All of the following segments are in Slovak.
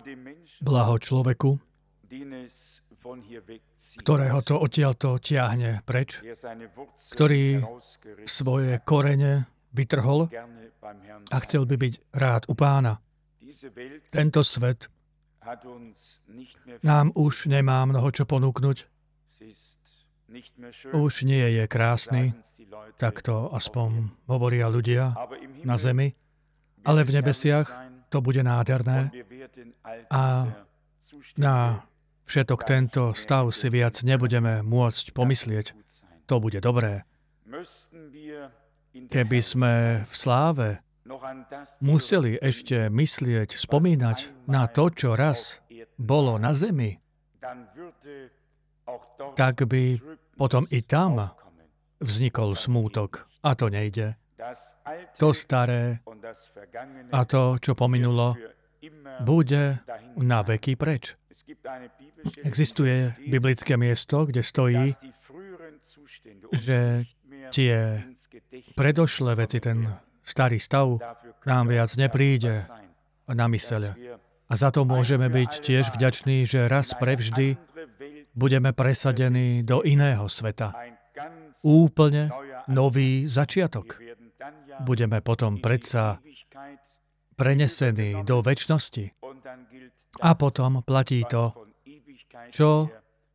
Blaho človeku, ktorého to odtiaľto tiahne preč, ktorý svoje korene vytrhol a chcel by byť rád u Pána. Tento svet nám už nemá mnoho čo ponúknuť. Už nie je krásny, tak to aspoň hovoria ľudia na zemi, ale v nebesiach to bude nádherné a na všetok tento stav si viac nebudeme môcť pomyslieť. To bude dobré. Keby sme v sláve museli ešte myslieť, spomínať na to, čo raz bolo na zemi, tak by potom i tam vznikol smútok. A to nejde. To staré a to, čo pominulo, bude na veky preč. Existuje biblické miesto, kde stojí, že tie predošlé veci, ten starý stav, nám viac nepríde na myseľ. A za to môžeme byť tiež vďační, že raz prevždy budeme presadení do iného sveta. Úplne nový začiatok. Budeme potom predsa prenesení do večnosti. A potom platí to, čo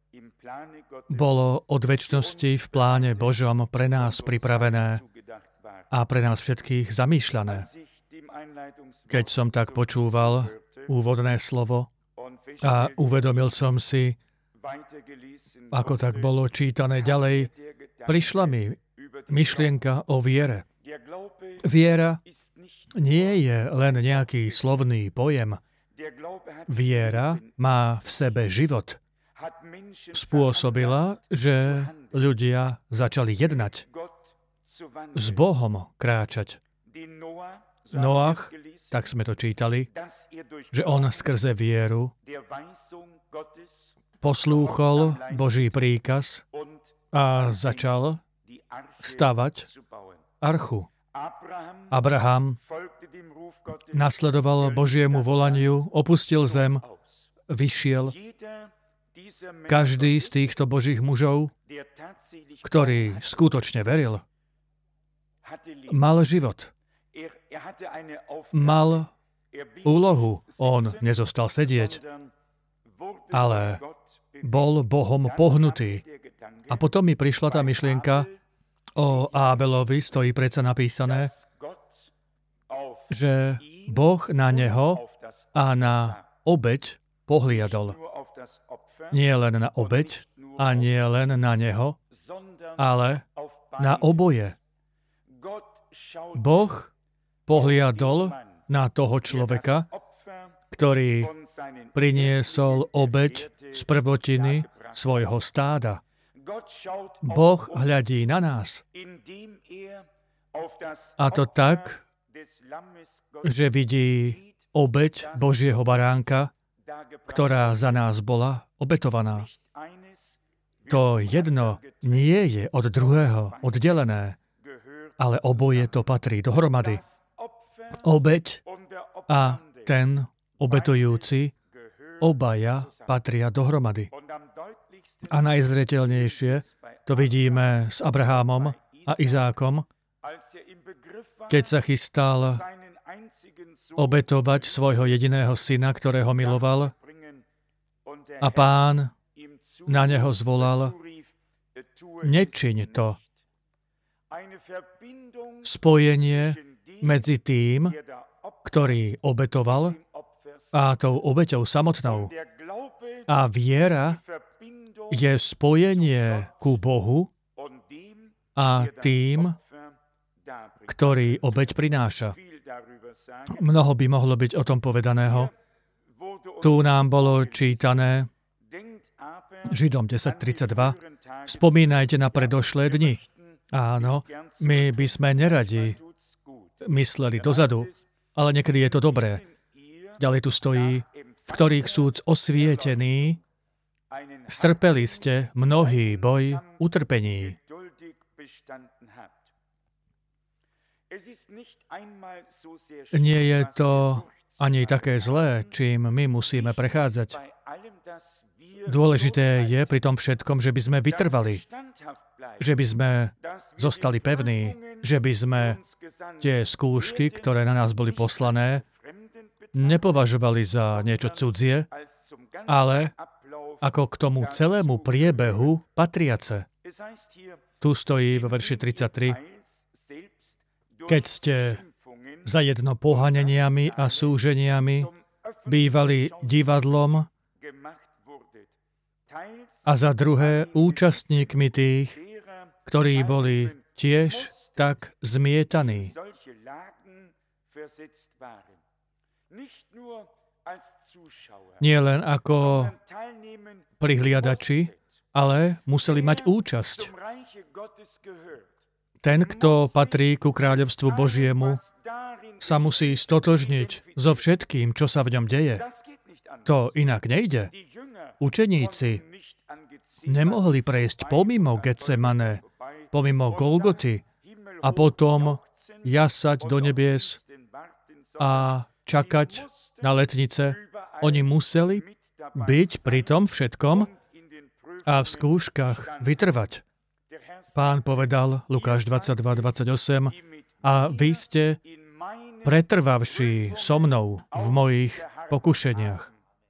bolo od večnosti v pláne Božom pre nás pripravené a pre nás všetkých zamýšľané. Keď som tak počúval úvodné slovo a uvedomil som si, ako tak bolo čítané ďalej, prišla mi myšlienka o viere. Viera nie je len nejaký slovný pojem. Viera má v sebe život. Spôsobila, že ľudia začali jednať, s Bohom kráčať. Noach, tak sme to čítali, že on skrze vieru poslúchol Boží príkaz a začal stavať archu. Abraham nasledoval Božiemu volaniu, opustil zem, vyšiel. Každý z týchto Božích mužov, ktorý skutočne veril, mal život. Mal úlohu. On nezostal sedieť, ale bol Bohom pohnutý. A potom mi prišla tá myšlienka, o Ábelovi stojí predsa napísané, že Boh na neho a na obeť pohliadol. Nie len na obeť a nie len na neho, ale na oboje. Boh pohliadol na toho človeka, ktorý priniesol obeť z prvotiny svojho stáda. Boh hľadí na nás. A to tak, že vidí obeť Božieho baránka, ktorá za nás bola obetovaná. To jedno nie je od druhého oddelené, ale oboje to patrí dohromady. Obeť a ten obetujúci, obaja patria dohromady. A najzreteľnejšie to vidíme s Abrahámom a Izákom, keď sa chystal obetovať svojho jediného syna, ktorého miloval, a Pán na neho zvolal: nečiň to. Spojenie medzi tým, ktorý obetoval, a tou obeťou samotnou. A viera je spojenie ku Bohu a tým, ktorý obeť prináša. Mnoho by mohlo byť o tom povedaného. Tu nám bolo čítané Židom 10.32. Spomínajte na predošlé dni. Áno, my by sme neradi mysleli dozadu, ale niekedy je to dobré. Ďalej tu stojí, v ktorých súd osvietený, strpeli ste mnohý boj utrpení. Nie je to ani také zlé, čím my musíme prechádzať. Dôležité je pri tom všetkom, že by sme vytrvali, že by sme zostali pevní, že by sme tie skúšky, ktoré na nás boli poslané, nepovažovali za niečo cudzie, ale ako k tomu celému priebehu patriace. Tu stojí vo verši 33, keď ste zajedno pohaneniami a súženiami bývali divadlom a za druhé účastníkmi tých, ktorí boli tiež tak zmietaní. Nie len ako prihliadači, ale museli mať účasť. Ten, kto patrí ku kráľovstvu Božiemu, sa musí stotožniť so všetkým, čo sa v ňom deje. To inak nejde. Učeníci nemohli prejsť pomimo Getsemane, pomimo Golgoty a potom jasať do nebies a čakať na letnice. Oni museli byť pri tom všetkom a v skúškach vytrvať. Pán povedal, Lukáš 22:28, a vy ste pretrvavší so mnou v mojich pokušeniach.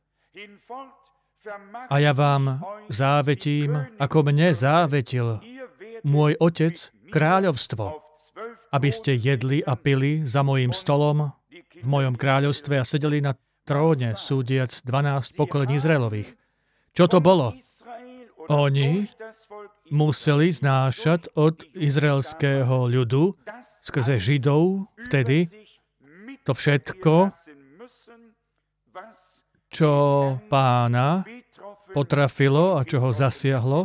A ja vám závetím, ako mne závetil môj Otec kráľovstvo, aby ste jedli a pili za mojím stolom v mojom kráľovstve a sedeli na tróne súdiac 12 pokolení Izraelových. Čo to bolo? Oni museli znášať od izraelského ľudu skrze Židov vtedy to všetko, čo Pána potrafilo a čo ho zasiahlo.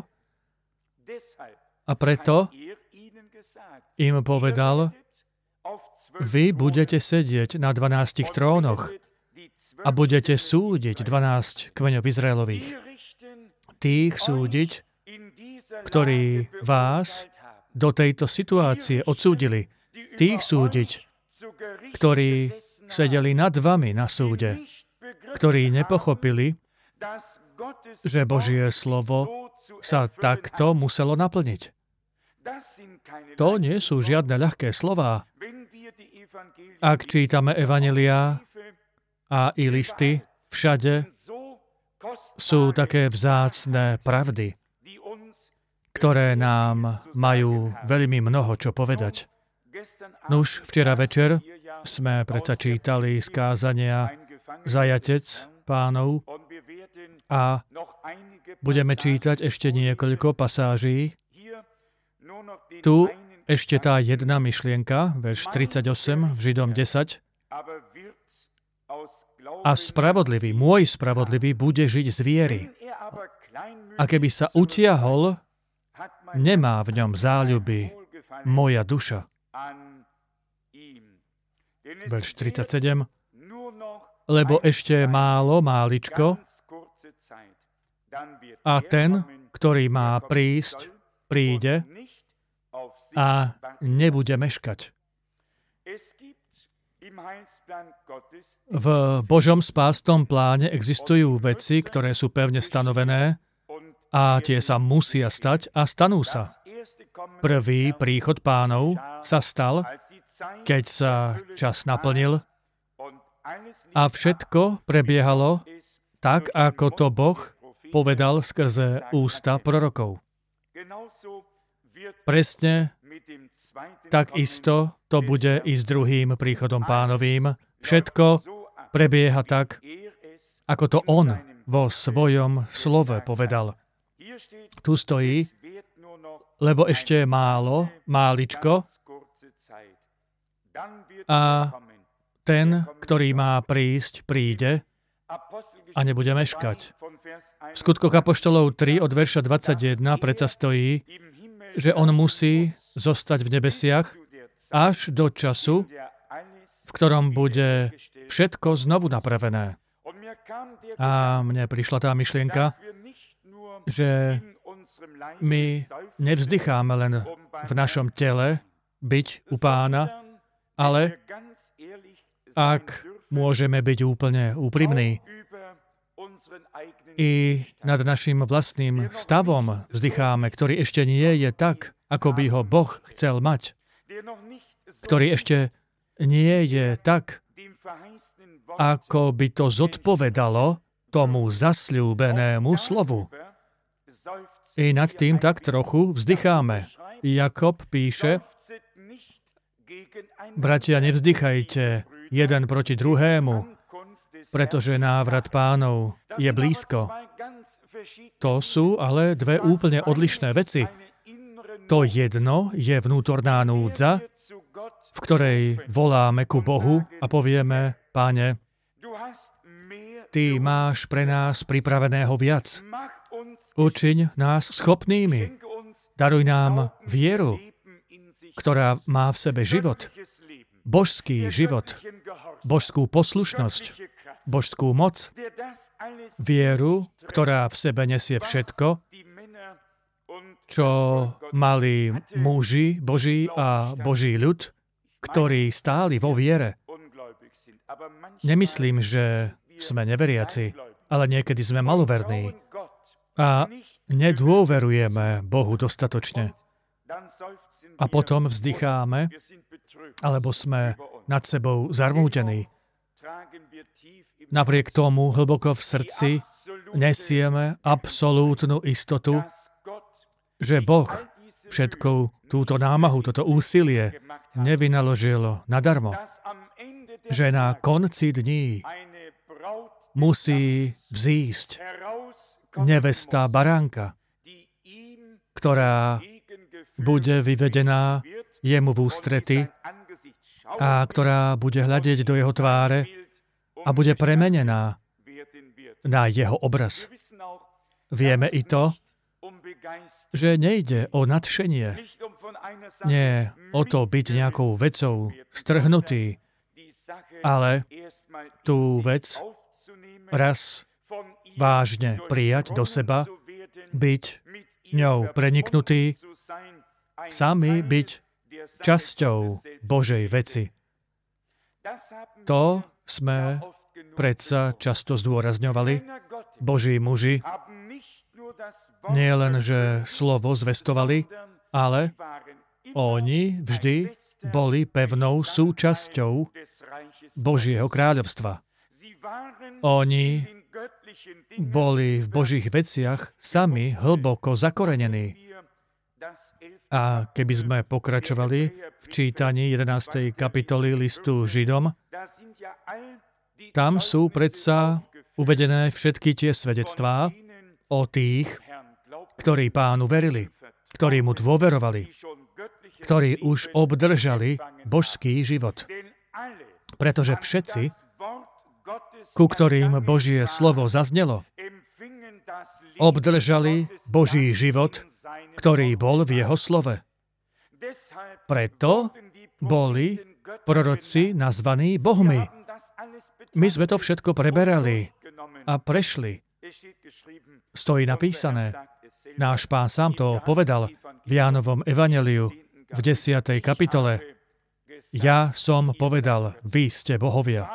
A preto im povedal, vy budete sedieť na 12 trónoch a budete súdiť 12 kmeňov Izraelových. Tých súdiť, ktorí vás do tejto situácie odsúdili. Tých súdiť, ktorí sedeli nad vami na súde, ktorí nepochopili, že Božie slovo sa takto muselo naplniť. To nie sú žiadne ľahké slová. Ak čítame evanjeliá a i listy, všade sú také vzácne pravdy, ktoré nám majú veľmi mnoho čo povedať. Nuž, včera večer sme predsa čítali z kázania Zajatec Pánov a budeme čítať ešte niekoľko pasáží. Tu ešte tá jedna myšlienka, verš 38 v Židom 10. A spravodlivý, môj spravodlivý, bude žiť z viery. A keby sa utiahol, nemá v ňom záľuby moja duša. Verš 37. Lebo ešte máličko, a ten, ktorý má prísť, príde a nebude meškať. V Božom spásnom pláne existujú veci, ktoré sú pevne stanovené a tie sa musia stať a stanú sa. Prvý príchod Pánov sa stal, keď sa čas naplnil a všetko prebiehalo tak, ako to Boh povedal skrze ústa prorokov. Presne takisto to bude i s druhým príchodom Pánovým. Všetko prebieha tak, ako to On vo svojom slove povedal. Tu stojí, lebo ešte je máličko a ten, ktorý má prísť, príde a nebude meškať. V Skutkoch apoštolov 3 od verša 21 predsa stojí, že on musí zostať v nebesiach až do času, v ktorom bude všetko znovu napravené. A mne prišla tá myšlienka, že my nevzdycháme len v našom tele byť u Pána, ale ak môžeme byť úplne úprimní. I nad našim vlastným stavom vzdycháme, ktorý ešte nie je tak, ako by ho Boh chcel mať. Ktorý ešte nie je tak, ako by to zodpovedalo tomu zasľúbenému slovu. I nad tým tak trochu vzdycháme. Jakob píše: Bratia, nevzdychajte jeden proti druhému, pretože návrat Pánov je blízko. To sú ale dve úplne odlišné veci. To jedno je vnútorná núdza, v ktorej voláme ku Bohu a povieme: Páne, Ty máš pre nás pripraveného viac. Učiň nás schopnými. Daruj nám vieru, ktorá má v sebe život, božský život, božskú poslušnosť, božskú moc, vieru, ktorá v sebe nesie všetko, čo mali muži Boží a Boží ľud, ktorí stáli vo viere. Nemyslím, že sme neveriaci, ale niekedy sme maloverní a nedôverujeme Bohu dostatočne. A potom vzdycháme, alebo sme nad sebou zarmútení. Napriek tomu hlboko v srdci nesieme absolútnu istotu, že Boh všetkou túto námahu, toto úsilie nevynaložil nadarmo. Že na konci dní musí vzísť nevesta baránka, ktorá bude vyvedená jemu v ústrety a ktorá bude hľadiť do jeho tváre a bude premenená na jeho obraz. Vieme i to, že nejde o nadšenie, nie o to byť nejakou vecou strhnutý, ale tú vec raz vážne prijať do seba, byť ňou preniknutý, sami byť časťou Božej veci. To sme predsa často zdôrazňovali. Boží muži nie len, že slovo zvestovali, ale oni vždy boli pevnou súčasťou Božieho kráľovstva. Oni boli v Božích veciach sami hlboko zakorenení. A keby sme pokračovali v čítaní 11. kapitoly listu Židom, tam sú predsa uvedené všetky tie svedectvá o tých, ktorí Pánu verili, ktorí mu dôverovali, ktorí už obdržali božský život. Pretože všetci, ku ktorým Božie slovo zaznelo, obdržali Boží život, ktorý bol v jeho slove. Preto boli proroci nazvaní bohmi. My sme to všetko preberali a prešli. Stojí napísané. Náš Pán sám to povedal v Jánovom evanjeliu v 10. kapitole. Ja som povedal, vy ste bohovia.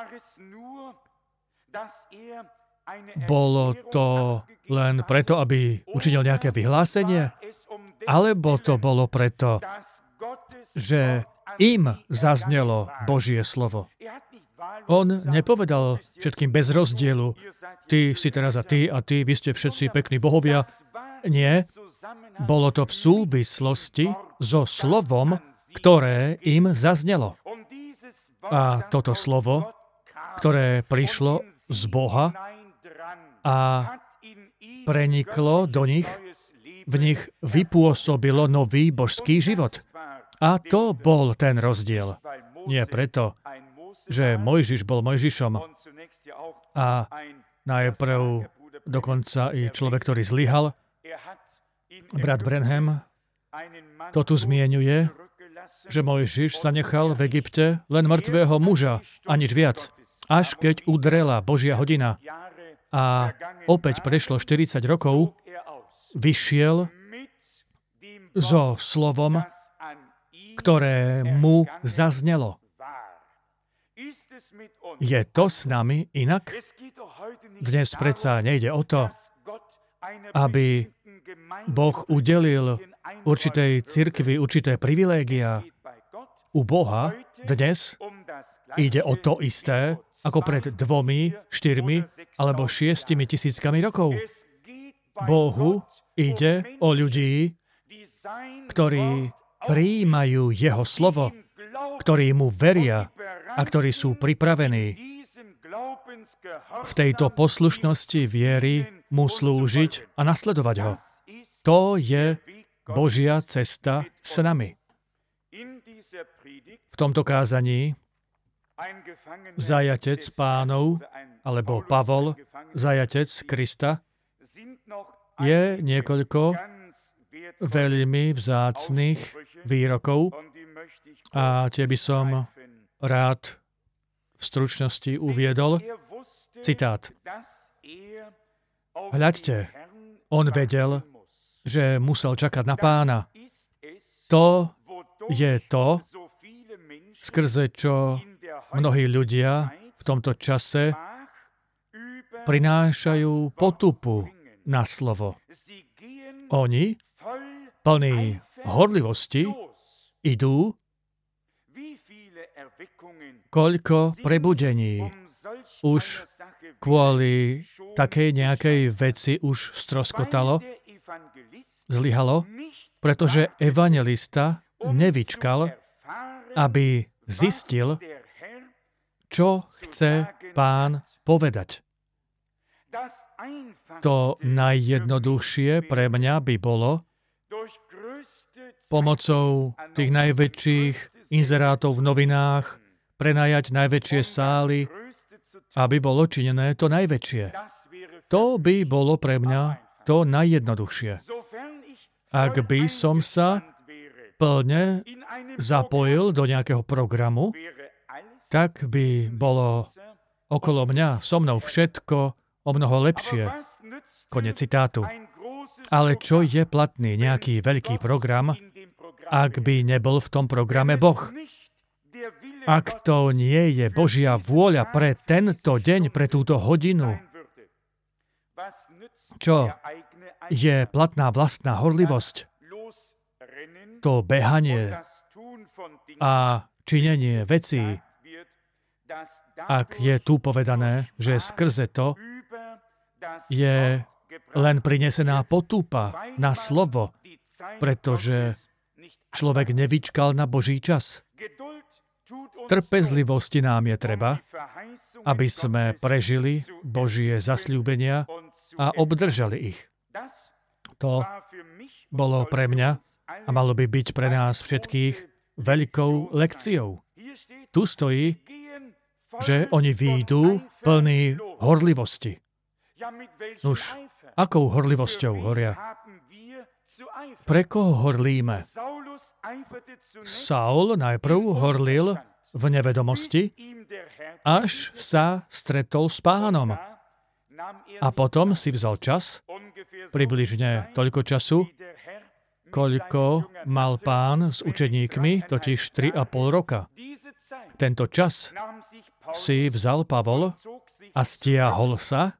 Bolo to len preto, aby učinil nejaké vyhlásenie? Alebo to bolo preto, že im zaznelo Božie slovo? On nepovedal všetkým bez rozdielu, ty si teraz a ty, vy ste všetci pekní bohovia. Nie, bolo to v súvislosti so slovom, ktoré im zaznelo. A toto slovo, ktoré prišlo z Boha a preniklo do nich, v nich vypôsobilo nový božský život. A to bol ten rozdiel. Nie preto, že Mojžiš bol Mojžišom a najprv dokonca i človek, ktorý zlyhal. Brat Branham to tu zmieňuje, že Mojžiš zanechal v Egypte len mŕtvého muža a nič viac. Až keď udrela Božia hodina a opäť prešlo 40 rokov, vyšiel so slovom, ktoré mu zaznelo. Je to s nami inak? Dnes predsa nejde o to, aby Boh udelil určitej cirkvi určité privilégia. U Boha dnes ide o to isté, ako pred 2, 4 alebo 6 tisíckami rokov. Bohu ide o ľudí, ktorí prijímajú jeho slovo, ktorí mu veria a ktorí sú pripravení v tejto poslušnosti viery mu slúžiť a nasledovať ho. To je Božia cesta s nami. V tomto kázaní zajatec Pánov, alebo Pavol, zajatec Krista, je niekoľko veľmi vzácnych výrokov a tie by som rád v stručnosti uviedol. Citát. Hľaďte, on vedel, že musel čakať na Pána. To je to, skrze čo mnohí ľudia v tomto čase prinášajú potupu na slovo. Oni, plní horlivosti, idú, koľko prebudení už kvôli takej nejakej veci už stroskotalo, zlyhalo, pretože evanjelista nevyčkal, aby zistil, čo chce Pán povedať. To najjednoduchšie pre mňa by bolo pomocou tých najväčších inzerátov v novinách prenajať najväčšie sály, aby bolo činené to najväčšie. To by bolo pre mňa to najjednoduchšie. Ak by som sa plne zapojil do nejakého programu, tak by bolo okolo mňa so mnou všetko o mnoho lepšie. Konec citátu. Ale čo je platný nejaký veľký program, ak by nebol v tom programe Boh? Ak to nie je Božia vôľa pre tento deň, pre túto hodinu, čo je platná vlastná horlivosť? To behanie a činenie vecí, ak je tu povedané, že skrze to je len prinesená potupa na slovo, pretože človek nevyčkal na Boží čas. Trpezlivosti nám je treba, aby sme prežili Božie zasľúbenia a obdržali ich. To bolo pre mňa a malo by byť pre nás všetkých veľkou lekciou. Tu stojí, že oni výjdu plní horlivosti. Nuž, akou horlivosťou horia? Pre koho horlíme? Saul najprv horlil v nevedomosti, až sa stretol s Pánom. A potom si vzal čas, približne toľko času, koľko mal Pán s učeníkmi, totiž 3,5 roka. Tento čas si vzal Pavol a stiahol sa,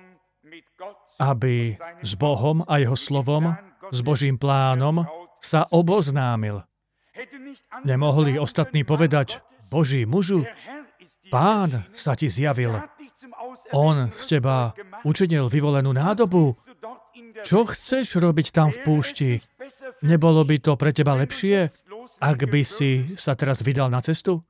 aby s Bohom a jeho slovom, s Božím plánom sa oboznámil. Nemohli ostatní povedať, Boží mužu, Pán sa ti zjavil. On z teba učinil vyvolenú nádobu. Čo chceš robiť tam v púšti? Nebolo by to pre teba lepšie, ak by si sa teraz vydal na cestu?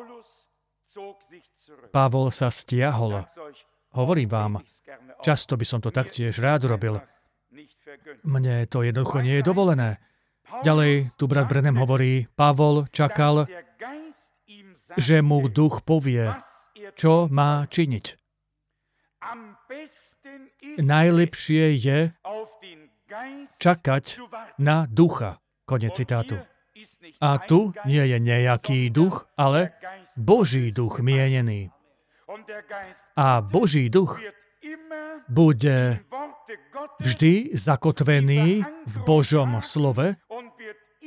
Pavol sa stiahol. Hovorím vám, často by som to taktiež rád robil. Mne to jednoducho nie je dovolené. Ďalej, tu brat Branham hovorí, Pavol čakal, že mu duch povie, čo má činiť. Najlepšie je čakať na ducha. Konec citátu. A tu nie je nejaký duch, ale Boží duch mienený. A Boží duch bude vždy zakotvený v Božom slove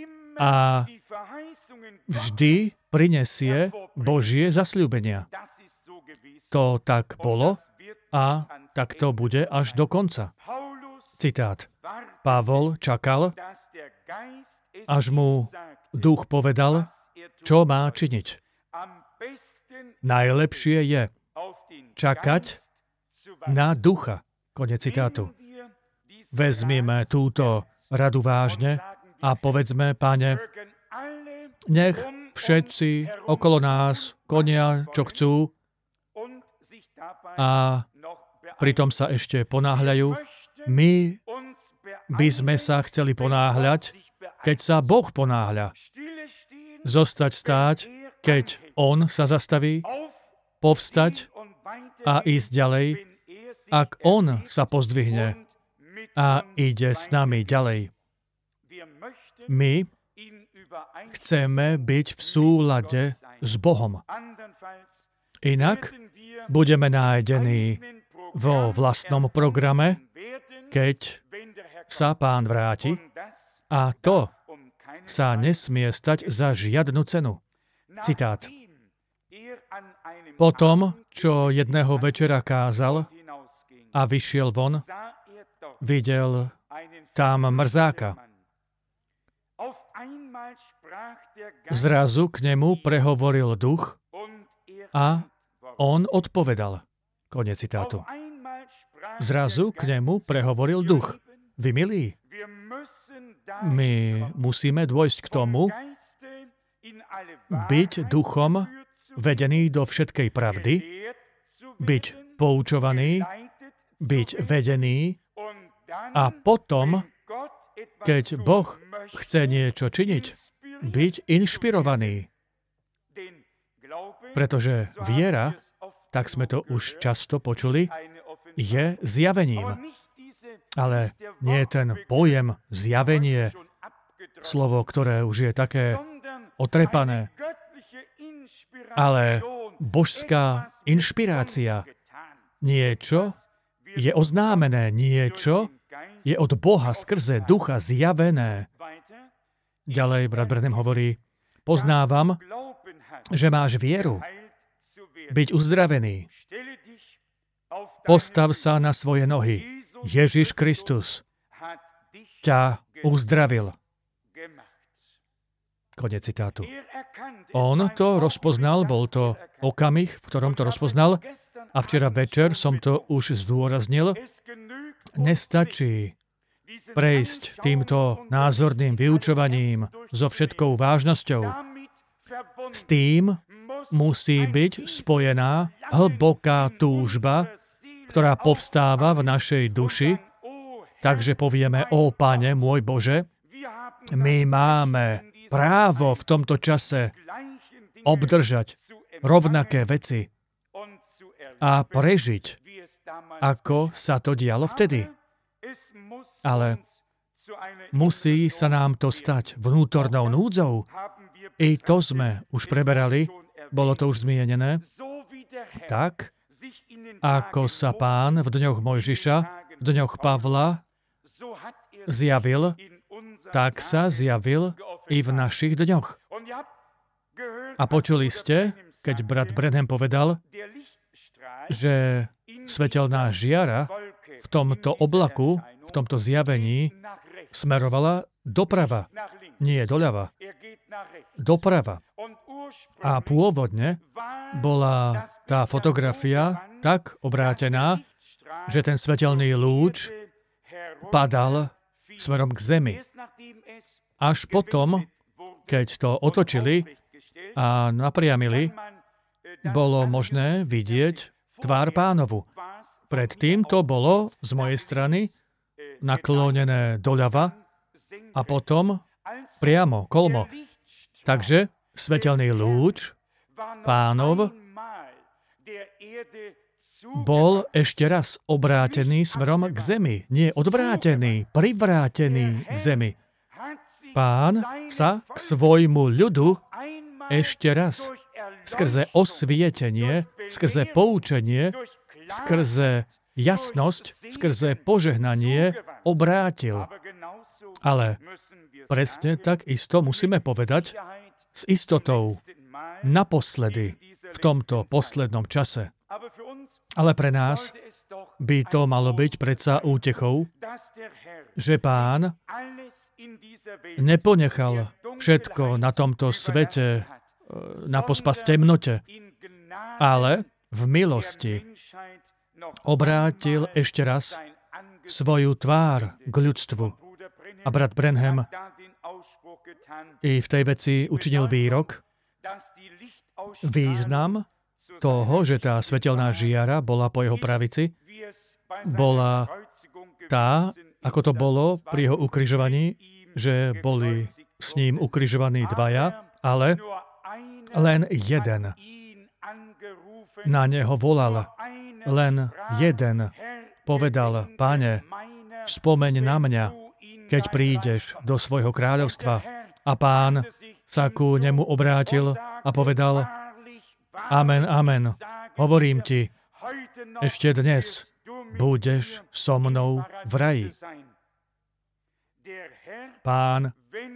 a vždy prinesie Božie zasľúbenia. to tak bolo a tak to bude až do konca. Citát. Pavol čakal, až mu duch povedal, čo má činiť. Najlepšie je čakať na ducha. Konec citátu. Vezmime túto radu vážne a povedzme, Pane, nech všetci okolo nás konia, čo chcú, a pritom sa ešte ponáhľajú. My by sme sa chceli ponáhľať, keď sa Boh ponáhľa. Zostať stáť, keď On sa zastaví, povstať a ísť ďalej, ak On sa pozdvihne a ide s nami ďalej. My chceme byť v súlade s Bohom. Inak budeme nájdení vo vlastnom programe, keď sa Pán vráti, a to sa nesmie stať za žiadnu cenu. Citát. Potom, čo jedného večera kázal a vyšiel von, videl tam mrzáka. Zrazu k nemu prehovoril duch a on odpovedal. Konec citátu. Zrazu k nemu prehovoril duch. Vy milí, my musíme dôjsť k tomu, byť duchom vedený do všetkej pravdy, byť poučovaný, byť vedený a potom, keď Boh chce niečo činiť, byť inšpirovaný. Pretože viera, tak sme to už často počuli, je zjavením. Ale nie je ten pojem zjavenie, slovo, ktoré už je také otrepané, ale božská inšpirácia. Niečo je oznámené, niečo je od Boha skrze ducha zjavené. Ďalej brat Branham hovorí, poznávam, že máš vieru, byť uzdravený. Postav sa na svoje nohy. Ježiš Kristus ťa uzdravil. Konec citátu. On to rozpoznal, bol to okamih, v ktorom to rozpoznal, a včera večer som to už zdôraznil. Nestačí prejsť týmto názorným vyučovaním so všetkou vážnosťou. S tým musí byť spojená hlboká túžba, ktorá povstáva v našej duši. Takže povieme, ó Pane, môj Bože, my máme právo v tomto čase obdržať rovnaké veci a prežiť, ako sa to dialo vtedy. Ale musí sa nám to stať vnútornou núdzou. I to sme už preberali, bolo to už zmienené. Tak, ako sa Pán v dňoch Mojžiša, v dňoch Pavla zjavil, tak sa zjavil i v našich dňoch. A počuli ste, keď brat Branham povedal, že svetelná žiara v tomto oblaku, v tomto zjavení smerovala doprava, nie doľava. Doprava. A pôvodne bola tá fotografia tak obrátená, že ten svetelný lúč padal smerom k zemi. Až potom, keď to otočili a napriamili, bolo možné vidieť tvár Pánovu. Predtým to bolo z mojej strany naklonené doľava a potom priamo, kolmo. Takže svetelný lúč Pánov bol ešte raz obrátený smerom k zemi. Nie odvrátený, privrátený k zemi. Pán sa k svojmu ľudu ešte raz skrze osvietenie, skrze poučenie, skrze jasnosť, skrze požehnanie obrátil. Ale presne tak isto musíme povedať s istotou naposledy v tomto poslednom čase. Ale pre nás by to malo byť predsa útechou, že Pán neponechal všetko na tomto svete na pospas temnote, ale v milosti obrátil ešte raz svoju tvár k ľudstvu. A brat Branham i v tej veci učinil výrok, význam toho, že tá svetelná žiara bola po jeho pravici, bola tá, ako to bolo pri jeho ukrižovaní, že boli s ním ukrižovaní dvaja, ale len jeden na neho volal. Len jeden povedal, Pane, spomeň na mňa, keď prídeš do svojho kráľovstva. A Pán sa ku nemu obrátil a povedal, Amen, amen, hovorím ti, ešte dnes budeš so mnou v raji. Pán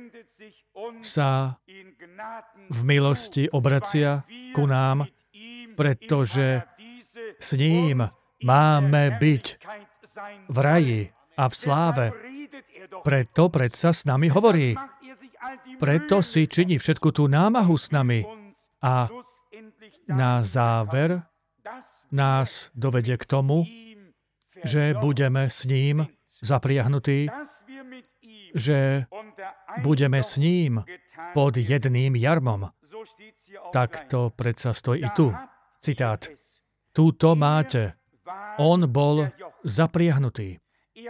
sa v milosti obracia ku nám, pretože s ním máme byť v raji a v sláve. Preto predsa s nami hovorí. Preto si činí všetku tú námahu s nami. A na záver nás dovedie k tomu, že budeme s ním zapriahnutí, že budeme s ním pod jedným jarmom. Tak to predsa stojí i tu. Citát. Túto máte. On bol zapriahnutý.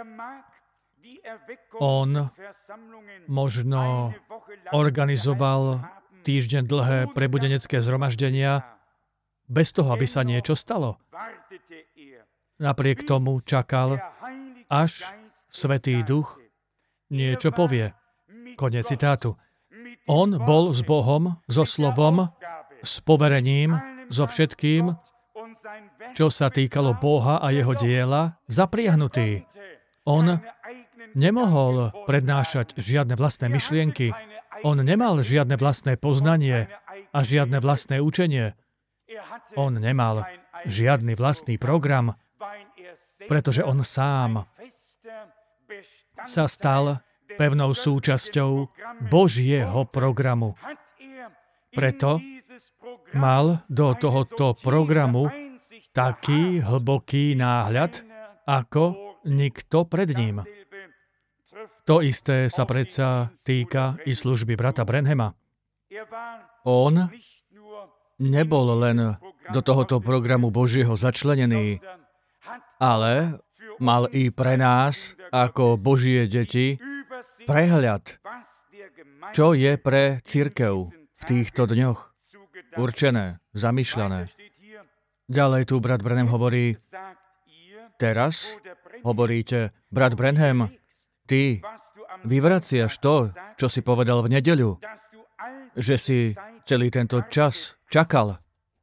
On možno organizoval týždeň dlhé prebudenecké zhromaždenia bez toho, aby sa niečo stalo. Napriek tomu čakal, až Svätý Duch niečo povie. Koniec citátu. On bol s Bohom, so slovom, s poverením, so všetkým, čo sa týkalo Boha a jeho diela, zapriahnutý. On nemohol prednášať žiadne vlastné myšlienky. On nemal žiadne vlastné poznanie a žiadne vlastné učenie. On nemal žiadny vlastný program, pretože on sám sa stal pevnou súčasťou Božieho programu. Preto mal do tohoto programu taký hlboký náhľad, ako nikto pred ním. To isté sa predsa týka i služby brata Branhama. On nebol len do tohoto programu Božieho začlenený, ale mal i pre nás, ako Božie deti, prehľad, čo je pre cirkev v týchto dňoch určené, zamýšľané. Ďalej tu brat Branham hovorí, teraz hovoríte, brat Branham, ty vyvraciaš to, čo si povedal v nedeľu, že si celý tento čas čakal.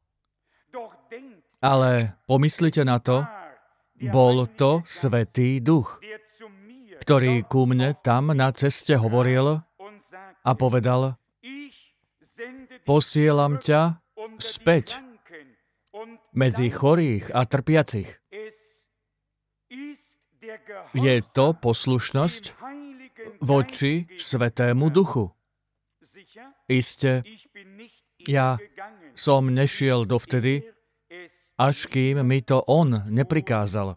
Ale pomyslite na to, bol to Svätý Duch, ktorý ku mne tam na ceste hovoril a povedal, posielam ťa späť medzi chorých a trpiacich. Je to poslušnosť voči Svätému Duchu. Iste, ja som nešiel dovtedy, až kým mi to on neprikázal.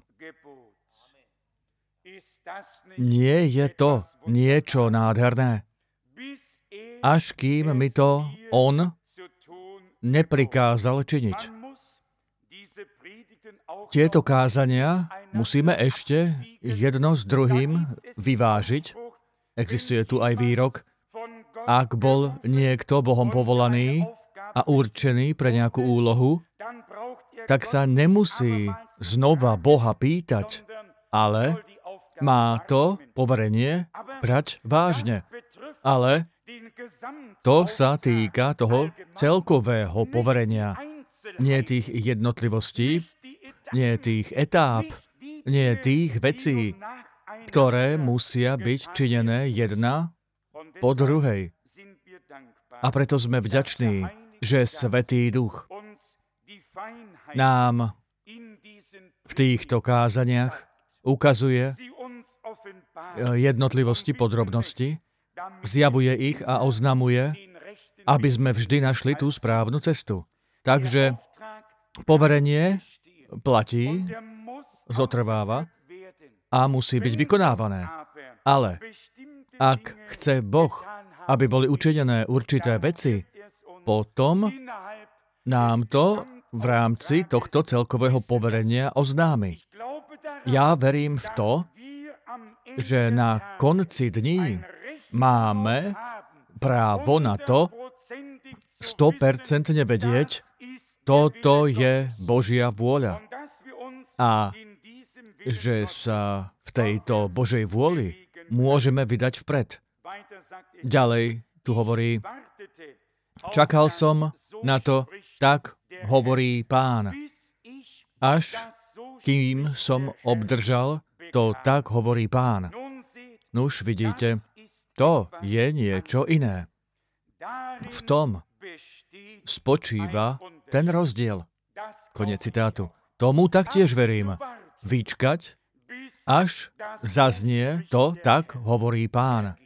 Nie je to niečo nádherné? Až kým mi to on neprikázal činiť. Tieto kázania musíme ešte jedno s druhým vyvážiť. Existuje tu aj výrok, ak bol niekto Bohom povolaný a určený pre nejakú úlohu, tak sa nemusí znova Boha pýtať, ale má to poverenie brať vážne. Ale to sa týka toho celkového poverenia. Nie tých jednotlivostí, nie tých etáp, nie tých vecí, ktoré musia byť činené jedna po druhej. A preto sme vďační, že Svätý Duch nám v týchto kázaniach ukazuje jednotlivosti, podrobnosti, zjavuje ich a oznamuje, aby sme vždy našli tú správnu cestu. Takže poverenie platí, zotrváva a musí byť vykonávané. Ale ak chce Boh, aby boli učinené určité veci, potom nám to v rámci tohto celkového poverenia oznámi. Ja verím v to, že na konci dní máme právo na to 100% vedieť, toto je Božia vôľa. A že sa v tejto Božej vôli môžeme vydať vpred. Ďalej tu hovorí, čakal som na to, tak hovorí Pán. Až kým som obdržal, to tak hovorí Pán. Nuž, vidíte, to je niečo iné. V tom spočíva ten rozdiel. Koniec citátu. Tomu taktiež verím. Vyčkať, až zaznie to, tak hovorí Pán.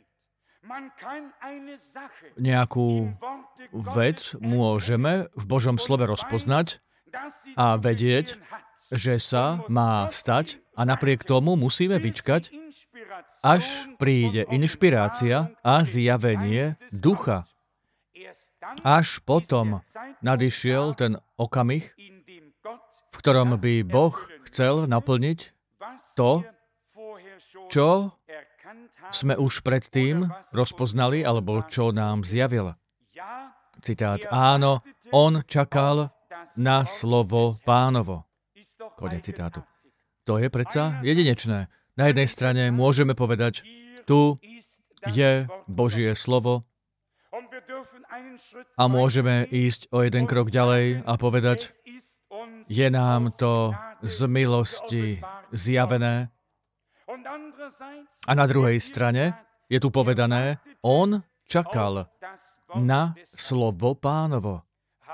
Nejakú vec môžeme v Božom slove rozpoznať a vedieť, že sa má stať a napriek tomu musíme vyčkať, až príde inšpirácia a zjavenie ducha. Až potom nadišiel ten okamih, v ktorom by Boh chcel naplniť to, čo sme už predtým rozpoznali, alebo čo nám zjavil. Citát, áno, on čakal na slovo Pánovo. Koniec citátu. To je predsa jedinečné. Na jednej strane môžeme povedať, tu je Božie slovo a môžeme ísť o jeden krok ďalej a povedať, je nám to z milosti zjavené. A na druhej strane je tu povedané, on čakal na slovo Pánovo.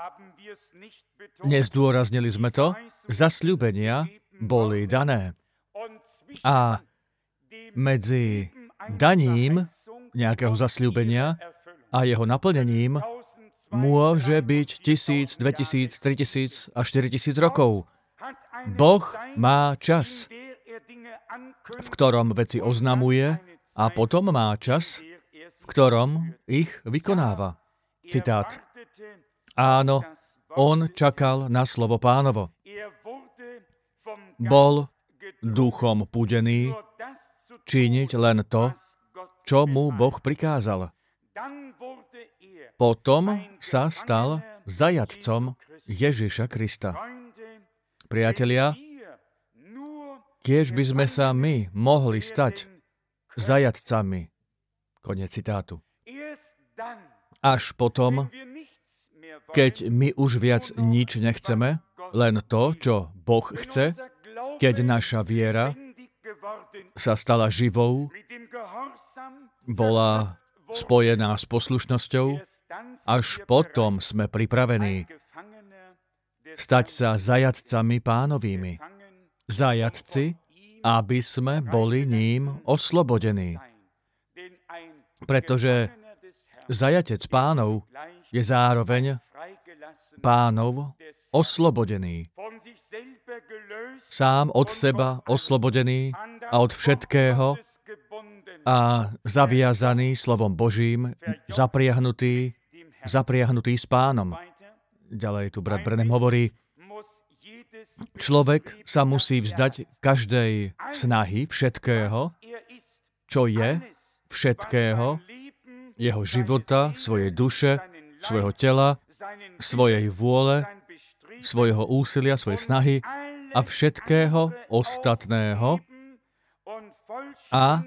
Nezdôraznili sme to, zasľúbenia boli dané. A medzi daním nejakého zasľúbenia a jeho naplnením môže byť 1000, 2000, 3000 a 4000 rokov. Boh má čas, v ktorom veci oznamuje, a potom má čas, v ktorom ich vykonáva. Citát. Áno, on čakal na slovo Pánovo. Bol duchom púdený činiť len to, čo mu Boh prikázal. Potom sa stal zajatcom Ježiša Krista. Priatelia, kiež by sme sa my mohli stať zajatcami. Koniec citátu. Až potom, keď my už viac nič nechceme, len to, čo Boh chce, keď naša viera sa stala živou, bola spojená s poslušnosťou, až potom sme pripravení stať sa zajatcami Pánovými. Zajatci, aby sme boli ním oslobodení. Pretože zajatec Pánov je zároveň Pánov oslobodený. Sám od seba oslobodený a od všetkého a zaviazaný slovom Božím, zapriahnutý s Pánom. Ďalej tu brat Branham hovorí, človek sa musí vzdať každej snahy, všetkého, čo je, všetkého, jeho života, svojej duše, svojho tela, svojej vôle, svojho úsilia, svojej snahy a všetkého ostatného a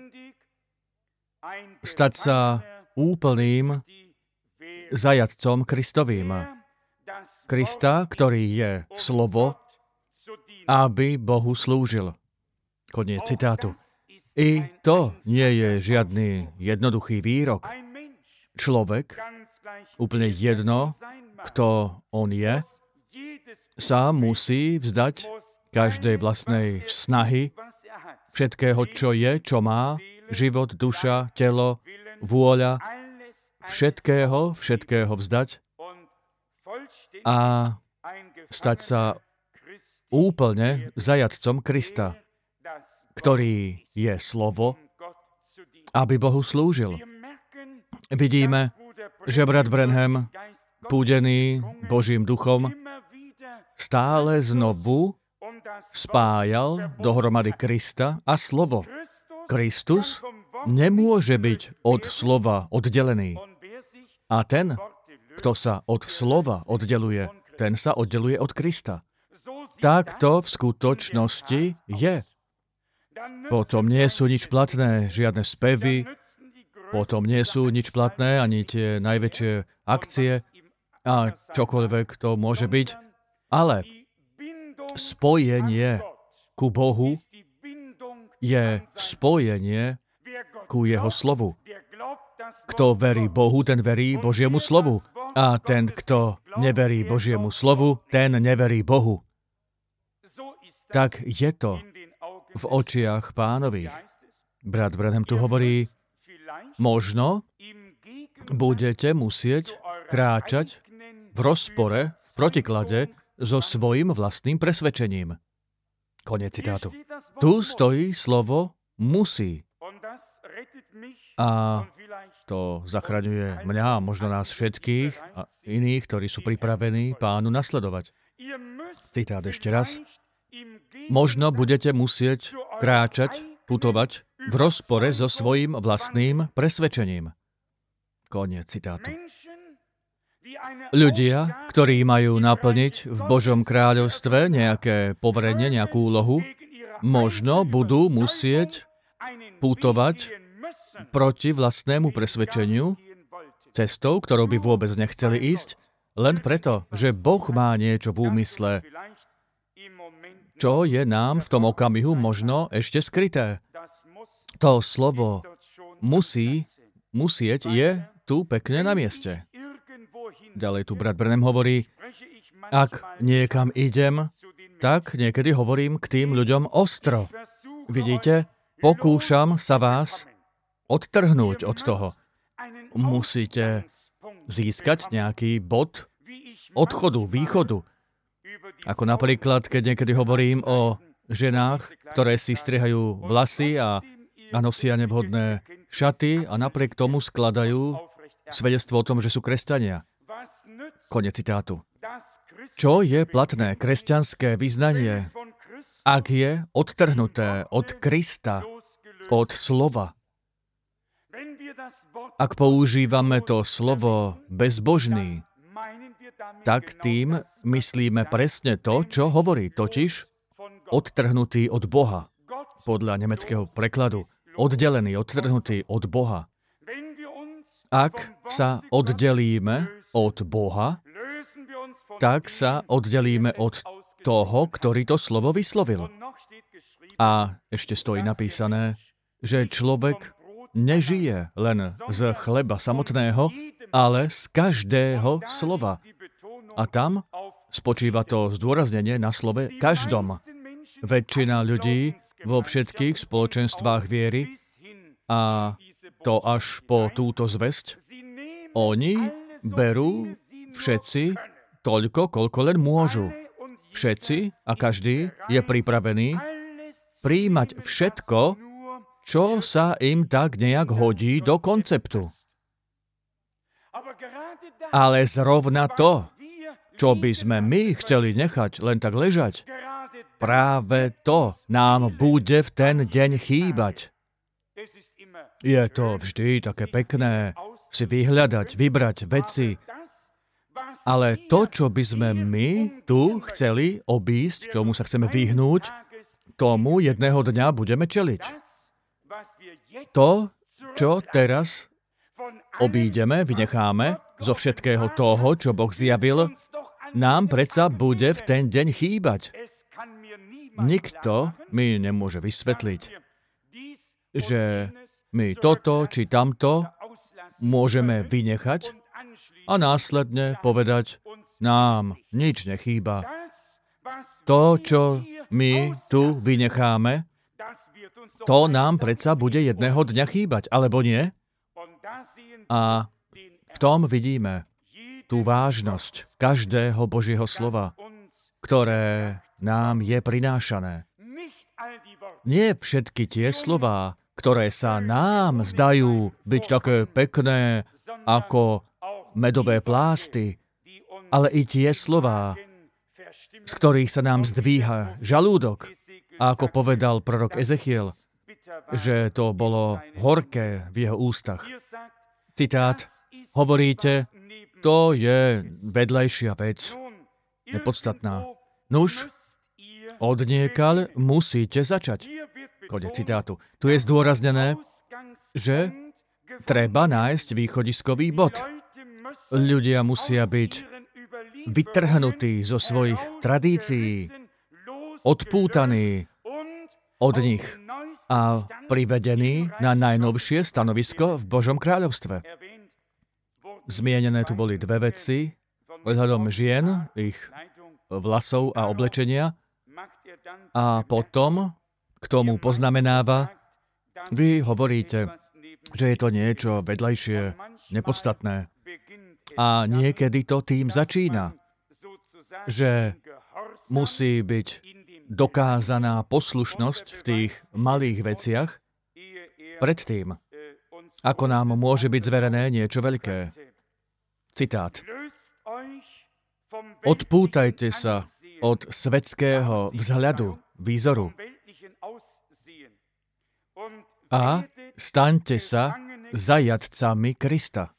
stať sa úplným zajatcom Kristovým. Krista, ktorý je slovo, aby Bohu slúžil. Koniec citátu. I to nie je žiadny jednoduchý výrok. Človek, úplne jedno, kto on je, sa musí vzdať každej vlastnej snahy, všetkého, čo je, čo má, život, duša, telo, vôľa, všetkého vzdať a stať sa úplne zajatcom Krista, ktorý je slovo, aby Bohu slúžil. Vidíme, že brat Branham, púdený Božím duchom, stále znovu spájal dohromady Krista a slovo. Kristus nemôže byť od slova oddelený. A ten, kto sa od slova oddeluje, ten sa oddeluje od Krista. Tak to v skutočnosti je. Potom nie sú nič platné, žiadne spevy, potom nie sú nič platné, ani tie najväčšie akcie a čokoľvek to môže byť. Ale spojenie ku Bohu je spojenie ku Jeho slovu. Kto verí Bohu, ten verí Božiemu slovu. A ten, kto neverí Božiemu slovu, ten neverí Bohu. Tak je to v očiach Pánových. Brat Branham tu hovorí, možno budete musieť kráčať v rozpore, v protiklade so svojím vlastným presvedčením. Koniec citátu. Tu stojí slovo musí. A to zachraňuje mňa a možno nás všetkých a iných, ktorí sú pripravení Pánu nasledovať. Citát ešte raz. Možno budete musieť kráčať, putovať v rozpore so svojím vlastným presvedčením. Koniec citátu. Ľudia, ktorí majú naplniť v Božom kráľovstve nejaké poverenie, nejakú úlohu, možno budú musieť putovať proti vlastnému presvedčeniu cestou, ktorou by vôbec nechceli ísť, len preto, že Boh má niečo v úmysle, čo je nám v tom okamihu možno ešte skryté. To slovo musieť je tu pekne na mieste. Ďalej tu brat Branham hovorí, ak niekam idem, tak niekedy hovorím k tým ľuďom ostro. Vidíte, pokúšam sa vás odtrhnúť od toho. Musíte získať nejaký bod odchodu, východu. Ako napríklad, keď niekedy hovorím o ženách, ktoré si strihajú vlasy a nosia nevhodné šaty a napriek tomu skladajú svedectvo o tom, že sú kresťania. Koniec citátu. Čo je platné kresťanské vyznanie, ak je odtrhnuté od Krista, od slova? Ak používame to slovo bezbožný, tak tým myslíme presne to, čo hovorí, totiž odtrhnutý od Boha. Podľa nemeckého prekladu. Oddelený, odtrhnutý od Boha. Ak sa oddelíme od Boha, tak sa oddelíme od toho, ktorý to slovo vyslovil. A ešte stojí napísané, že človek nežije len z chleba samotného, ale z každého slova. A tam spočíva to zdôraznenie na slove každom. Väčšina ľudí vo všetkých spoločenstvách viery a to až po túto zvesť, oni berú všetci toľko, koľko len môžu. Všetci a každý je pripravený prijímať všetko, čo sa im tak nejak hodí do konceptu. Ale zrovna to, čo by sme my chceli nechať len tak ležať, práve to nám bude v ten deň chýbať. Je to vždy také pekné si vyhľadať, vybrať veci, ale to, čo by sme my tu chceli obísť, čomu sa chceme vyhnúť, tomu jedného dňa budeme čeliť. To, čo teraz obídeme, vynecháme zo všetkého toho, čo Boh zjavil, nám predsa bude v ten deň chýbať. Nikto mi nemôže vysvetliť, že my toto či tamto môžeme vynechať a následne povedať, nám nič nechýba. To, čo my tu vynecháme, to nám predsa bude jedného dňa chýbať, alebo nie? A v tom vidíme tú vážnosť každého Božieho slova, ktoré nám je prinášané. Nie všetky tie slová, ktoré sa nám zdajú byť také pekné ako medové plásty, ale i tie slová, z ktorých sa nám zdvíha žalúdok, a ako povedal prorok Ezechiel, že to bolo horké v jeho ústach. Citát, hovoríte, to je vedlejšia vec, nepodstatná. Nuž, odniekaľ musíte začať. Konec citátu. Tu je zdôraznené, že treba nájsť východiskový bod. Ľudia musia byť vytrhnutí zo svojich tradícií, odpútaní od nich a privedení na najnovšie stanovisko v Božom kráľovstve. Zmienené tu boli dve veci, ohľadom žien, ich vlasov a oblečenia, a potom k tomu poznamenáva, vy hovoríte, že je to niečo vedľajšie, nepodstatné. A niekedy to tým začína, že musí byť dokázaná poslušnosť v tých malých veciach predtým, ako nám môže byť zverené niečo veľké. Citát. Odpútajte sa od svetského vzhľadu, výzoru a staňte sa zajatcami Krista.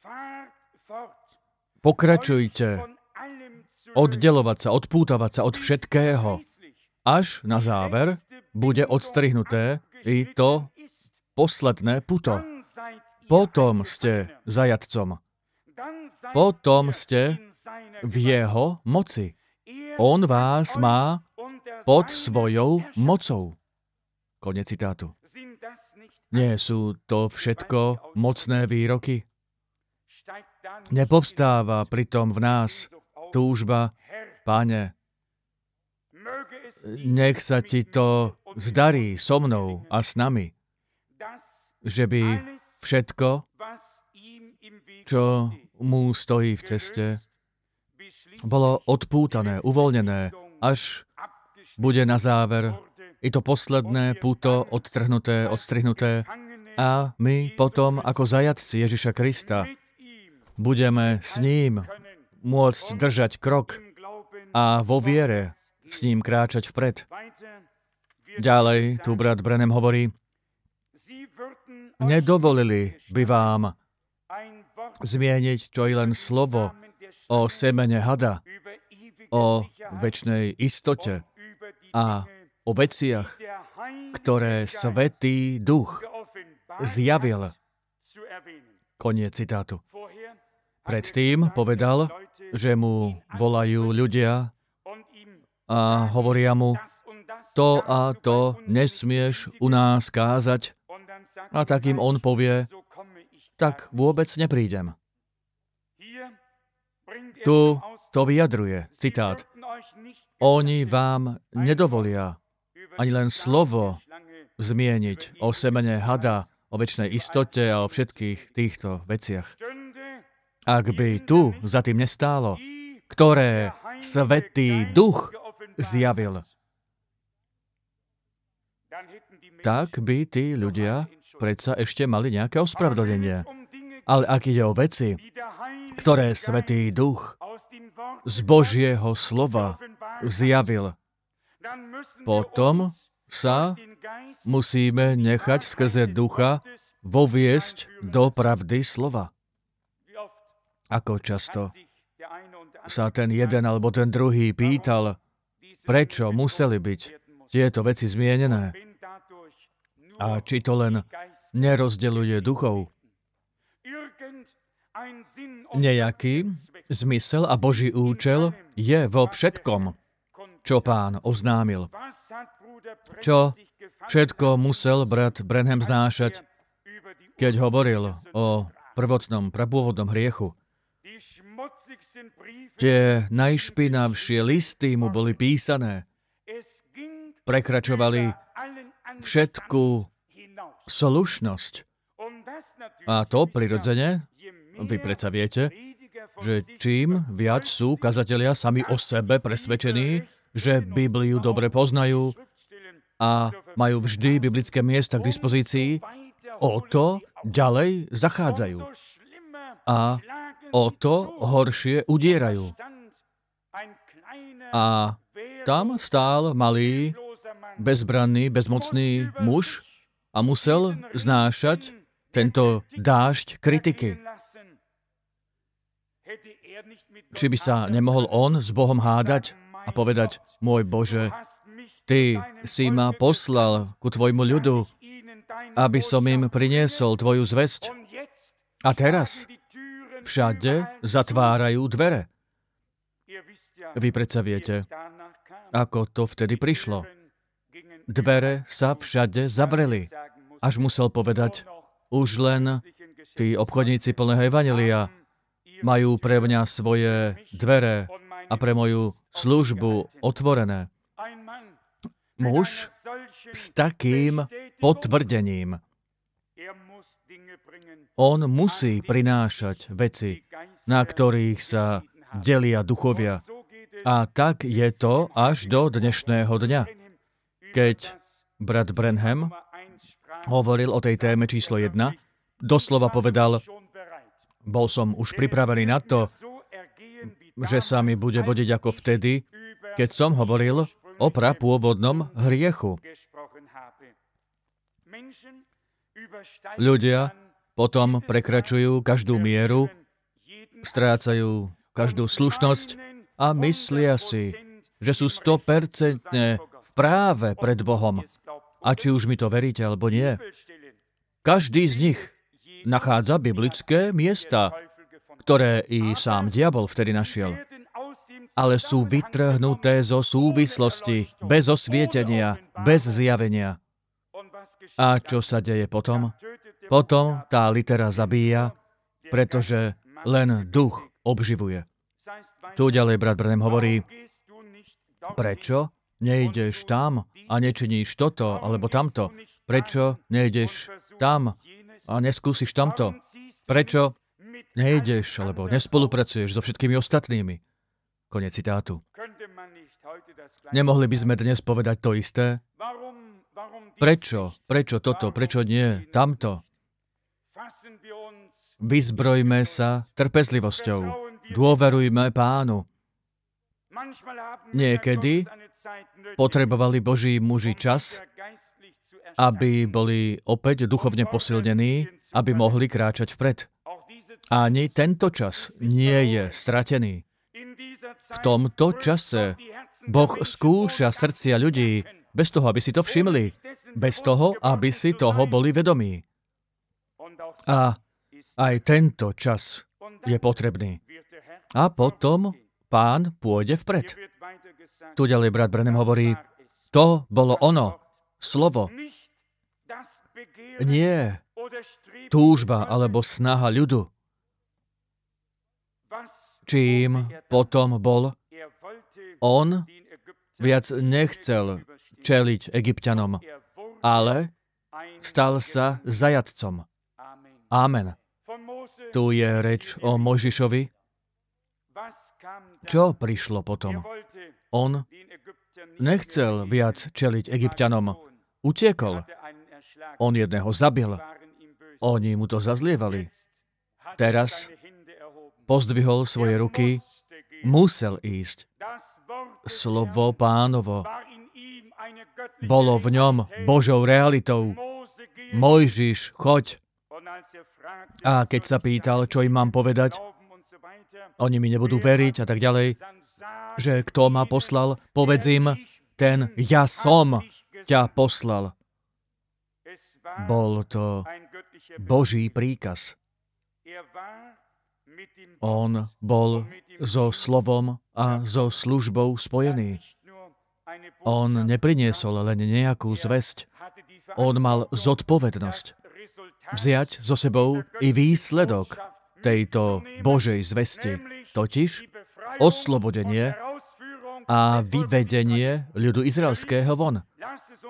Pokračujte oddelovať sa, odpútavať sa od všetkého, až na záver bude odstrihnuté i to posledné puto. Potom ste zajatcom. Potom ste v jeho moci. On vás má pod svojou mocou. Konec citátu. Nie sú to všetko mocné výroky? Nepovstáva pritom v nás túžba, Pane, nech sa ti to zdarí so mnou a s nami, že by všetko, čo mu stojí v ceste, bolo odpútané, uvoľnené, až bude na záver i to posledné puto odtrhnuté, odstrihnuté a my potom ako zajatci Ježiša Krista budeme s ním môcť držať krok a vo viere s ním kráčať vpred. Ďalej, tu brat Branham hovorí, nedovolili by vám zmieniť čo i len slovo o semene hada, o večnej istote a o veciach, ktoré Svätý Duch zjavil. Koniec citátu. Predtým povedal, že mu volajú ľudia a hovoria mu, to a to nesmieš u nás kázať, a tak im on povie, tak vôbec neprídem. Tu to vyjadruje, citát. Oni vám nedovolia ani len slovo zmieniť o semene hada, o večnej istote a o všetkých týchto veciach. Ak by tu za tým nestálo, ktoré Svätý Duch zjavil, tak by tí ľudia predsa ešte mali nejaké ospravedlnenie. Ale ak ide o veci, ktoré Svätý Duch z Božieho slova zjavil, potom sa musíme nechať skrze Ducha voviesť do pravdy slova. Ako často sa ten jeden alebo ten druhý pýtal, prečo museli byť tieto veci zmienené a či to len nerozdeľuje duchov. Nejaký zmysel a Boží účel je vo všetkom, čo Pán oznámil. Čo všetko musel brat Branham znášať, keď hovoril o prvotnom, prapôvodnom hriechu. Tie najšpinavšie listy mu boli písané. prekračovali všetku slušnosť. A to prirodzene, vy predsa viete, že čím viac sú kazatelia sami o sebe presvedčení, že Bibliu dobre poznajú a majú vždy biblické miesta k dispozícii, o to ďalej zachádzajú. A o to horšie udierajú. A tam stál malý, bezbranný, bezmocný muž a musel znášať tento dážď kritiky. Či by sa nemohol on s Bohom hádať a povedať, môj Bože, Ty si ma poslal ku Tvojmu ľudu, aby som im priniesol Tvoju zvesť. A teraz všade zatvárajú dvere. Vy predsa viete, ako to vtedy prišlo. Dvere sa všade zavreli. Až musel povedať, už len tí obchodníci plného evanjelia majú pre mňa svoje dvere a pre moju službu otvorené. Muž s takým potvrdením. On musí prinášať veci, na ktorých sa delia duchovia. A tak je to až do dnešného dňa. Keď brat Branham hovoril o tej téme číslo 1, doslova povedal, bol som už pripravený na to, že sa mi bude vodiť ako vtedy, keď som hovoril o prapôvodnom hriechu. Ľudia potom prekračujú každú mieru, strácajú každú slušnosť a myslia si, že sú 100% v práve pred Bohom. A či už mi to veríte, alebo nie. Každý z nich nachádza biblické miesta, ktoré i sám diabol vtedy našiel. Ale sú vytrhnuté zo súvislosti, bez osvietenia, bez zjavenia. A čo sa deje potom? Potom tá litera zabíja, pretože len duch obživuje. Tu ďalej brat Branham hovorí, prečo nejdeš tam a nečiníš toto alebo tamto? Prečo nejdeš tam a neskúsiš tamto? Prečo nejdeš alebo nespolupracuješ so všetkými ostatnými? Konec citátu. Nemohli by sme dnes povedať to isté? Prečo? Prečo toto? Prečo nie tamto? Vyzbrojme sa trpezlivosťou. Dôverujme Pánu. Niekedy potrebovali Boží muži čas, aby boli opäť duchovne posilnení, aby mohli kráčať vpred. Ani tento čas nie je stratený. V tomto čase Boh skúša srdcia ľudí bez toho, aby si to všimli, bez toho, aby si toho boli vedomí. A aj tento čas je potrebný. A potom Pán pôjde vpred. Tu ďalej brat Branham hovorí, to bolo ono, slovo. Nie túžba alebo snaha ľudu. Čím potom bol, on viac nechcel čeliť Egypťanom, ale stal sa zajatcom. Amen. Tu je reč o Mojžišovi. Čo prišlo potom? On nechcel viac čeliť Egypťanom. Utiekol. On jedného zabil. Oni mu to zazlievali. Teraz pozdvihol svoje ruky, musel ísť. Slovo Pánovo bolo v ňom Božou realitou. Mojžiš, choď. A keď sa pýtal, čo im mám povedať, oni mi nebudú veriť a tak ďalej, že kto ma poslal, povedz im, ten ja som ťa poslal. Bol to Boží príkaz. On bol so slovom a so službou spojený. On nepriniesol len nejakú zvesť. On mal zodpovednosť vziať so sebou i výsledok tejto Božej zvesti, totiž oslobodenie a vyvedenie ľudu izraelského von.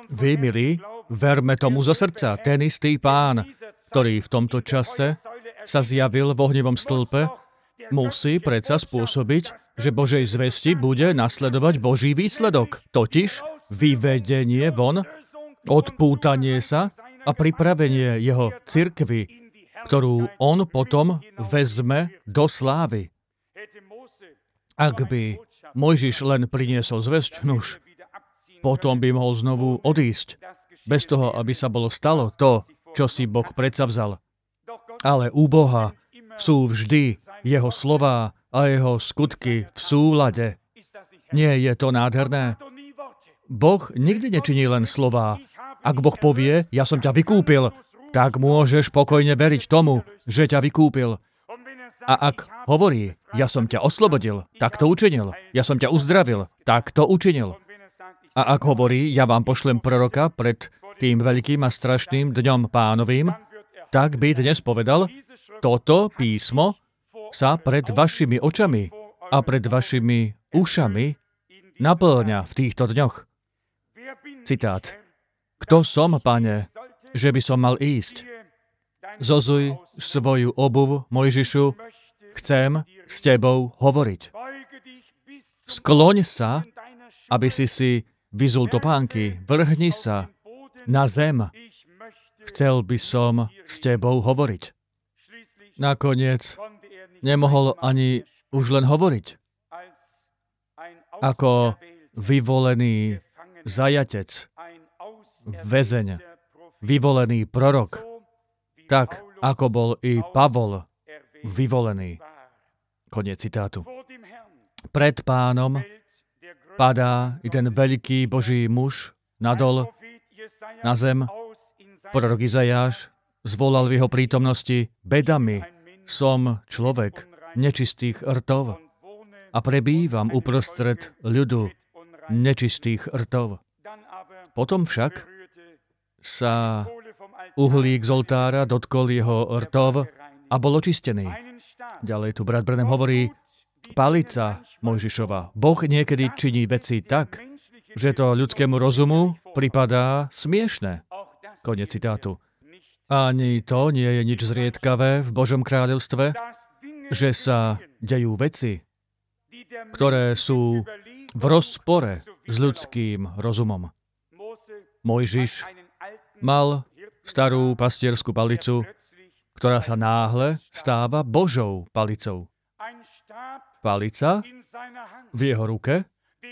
Vy, milí, verme tomu zo srdca. Ten istý Pán, ktorý v tomto čase sa zjavil v ohnivom stĺpe, musí predsa spôsobiť, že Božej zvesti bude nasledovať Boží výsledok, totiž vyvedenie von, odpútanie sa a pripravenie jeho cirkvi, ktorú on potom vezme do slávy. Ak by Mojžiš len priniesol zvesť, nuž, potom by mohol znovu odísť, bez toho, aby sa bolo stalo to, čo si Boh predsavzal. Ale u Boha sú vždy jeho slová a jeho skutky v súlade. Nie je to nádherné? Boh nikdy nečiní len slová. Ak Boh povie, ja som ťa vykúpil, tak môžeš pokojne veriť tomu, že ťa vykúpil. A ak hovorí, ja som ťa oslobodil, tak to učinil. Ja som ťa uzdravil, tak to učinil. A ak hovorí, ja vám pošlem proroka pred tým veľkým a strašným dňom Pánovým, tak by dnes povedal, toto písmo sa pred vašimi očami a pred vašimi ušami naplňa v týchto dňoch. Citát. Kto som, Pane, že by som mal ísť? Zozuj svoju obuv, Mojžišu, chcem s tebou hovoriť. Skloň sa, aby si vyzul topánky, vrhni sa na zem. Chcel by som s tebou hovoriť. Nakoniec nemohol ani už len hovoriť. Ako vyvolený zajatec, väzeň, vyvolený prorok, tak ako bol i Pavol vyvolený. Koniec citátu. Pred Pánom padá i ten veľký Boží muž nadol na zem. Prorok Izajáš zvolal v jeho prítomnosti, bedami som človek nečistých rtov a prebývam uprostred ľudu nečistých rtov. Potom však sa uhlík z oltára dotkol jeho rtov a bol očistený. Ďalej tu brat Branham hovorí, palica Mojžišova. Boh niekedy činí veci tak, že to ľudskému rozumu pripadá smiešne. Koniec citátu. Ani to nie je nič zriedkavé v Božom kráľovstve, že sa dejú veci, ktoré sú v rozpore s ľudským rozumom. Mojžiš mal starú pastierskú palicu, ktorá sa náhle stáva Božou palicou. Palica v jeho ruke,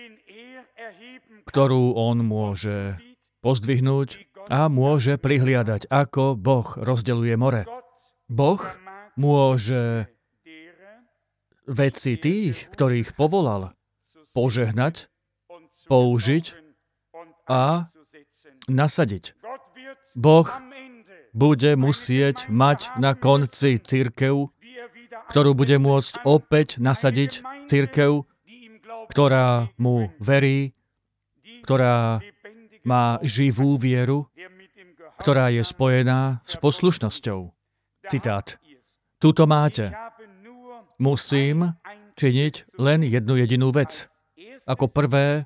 ktorú on môže pozdvihnúť a môže prihliadať, ako Boh rozdeľuje more. Boh môže veci tých, ktorých povolal, požehnať, použiť a nasadiť. Boh bude musieť mať na konci cirkev, ktorú bude môcť opäť nasadiť, cirkev, ktorá mu verí, ktorá má živú vieru, ktorá je spojená s poslušnosťou. Citát. Tuto máte. Musím činiť len jednu jedinú vec. Ako prvé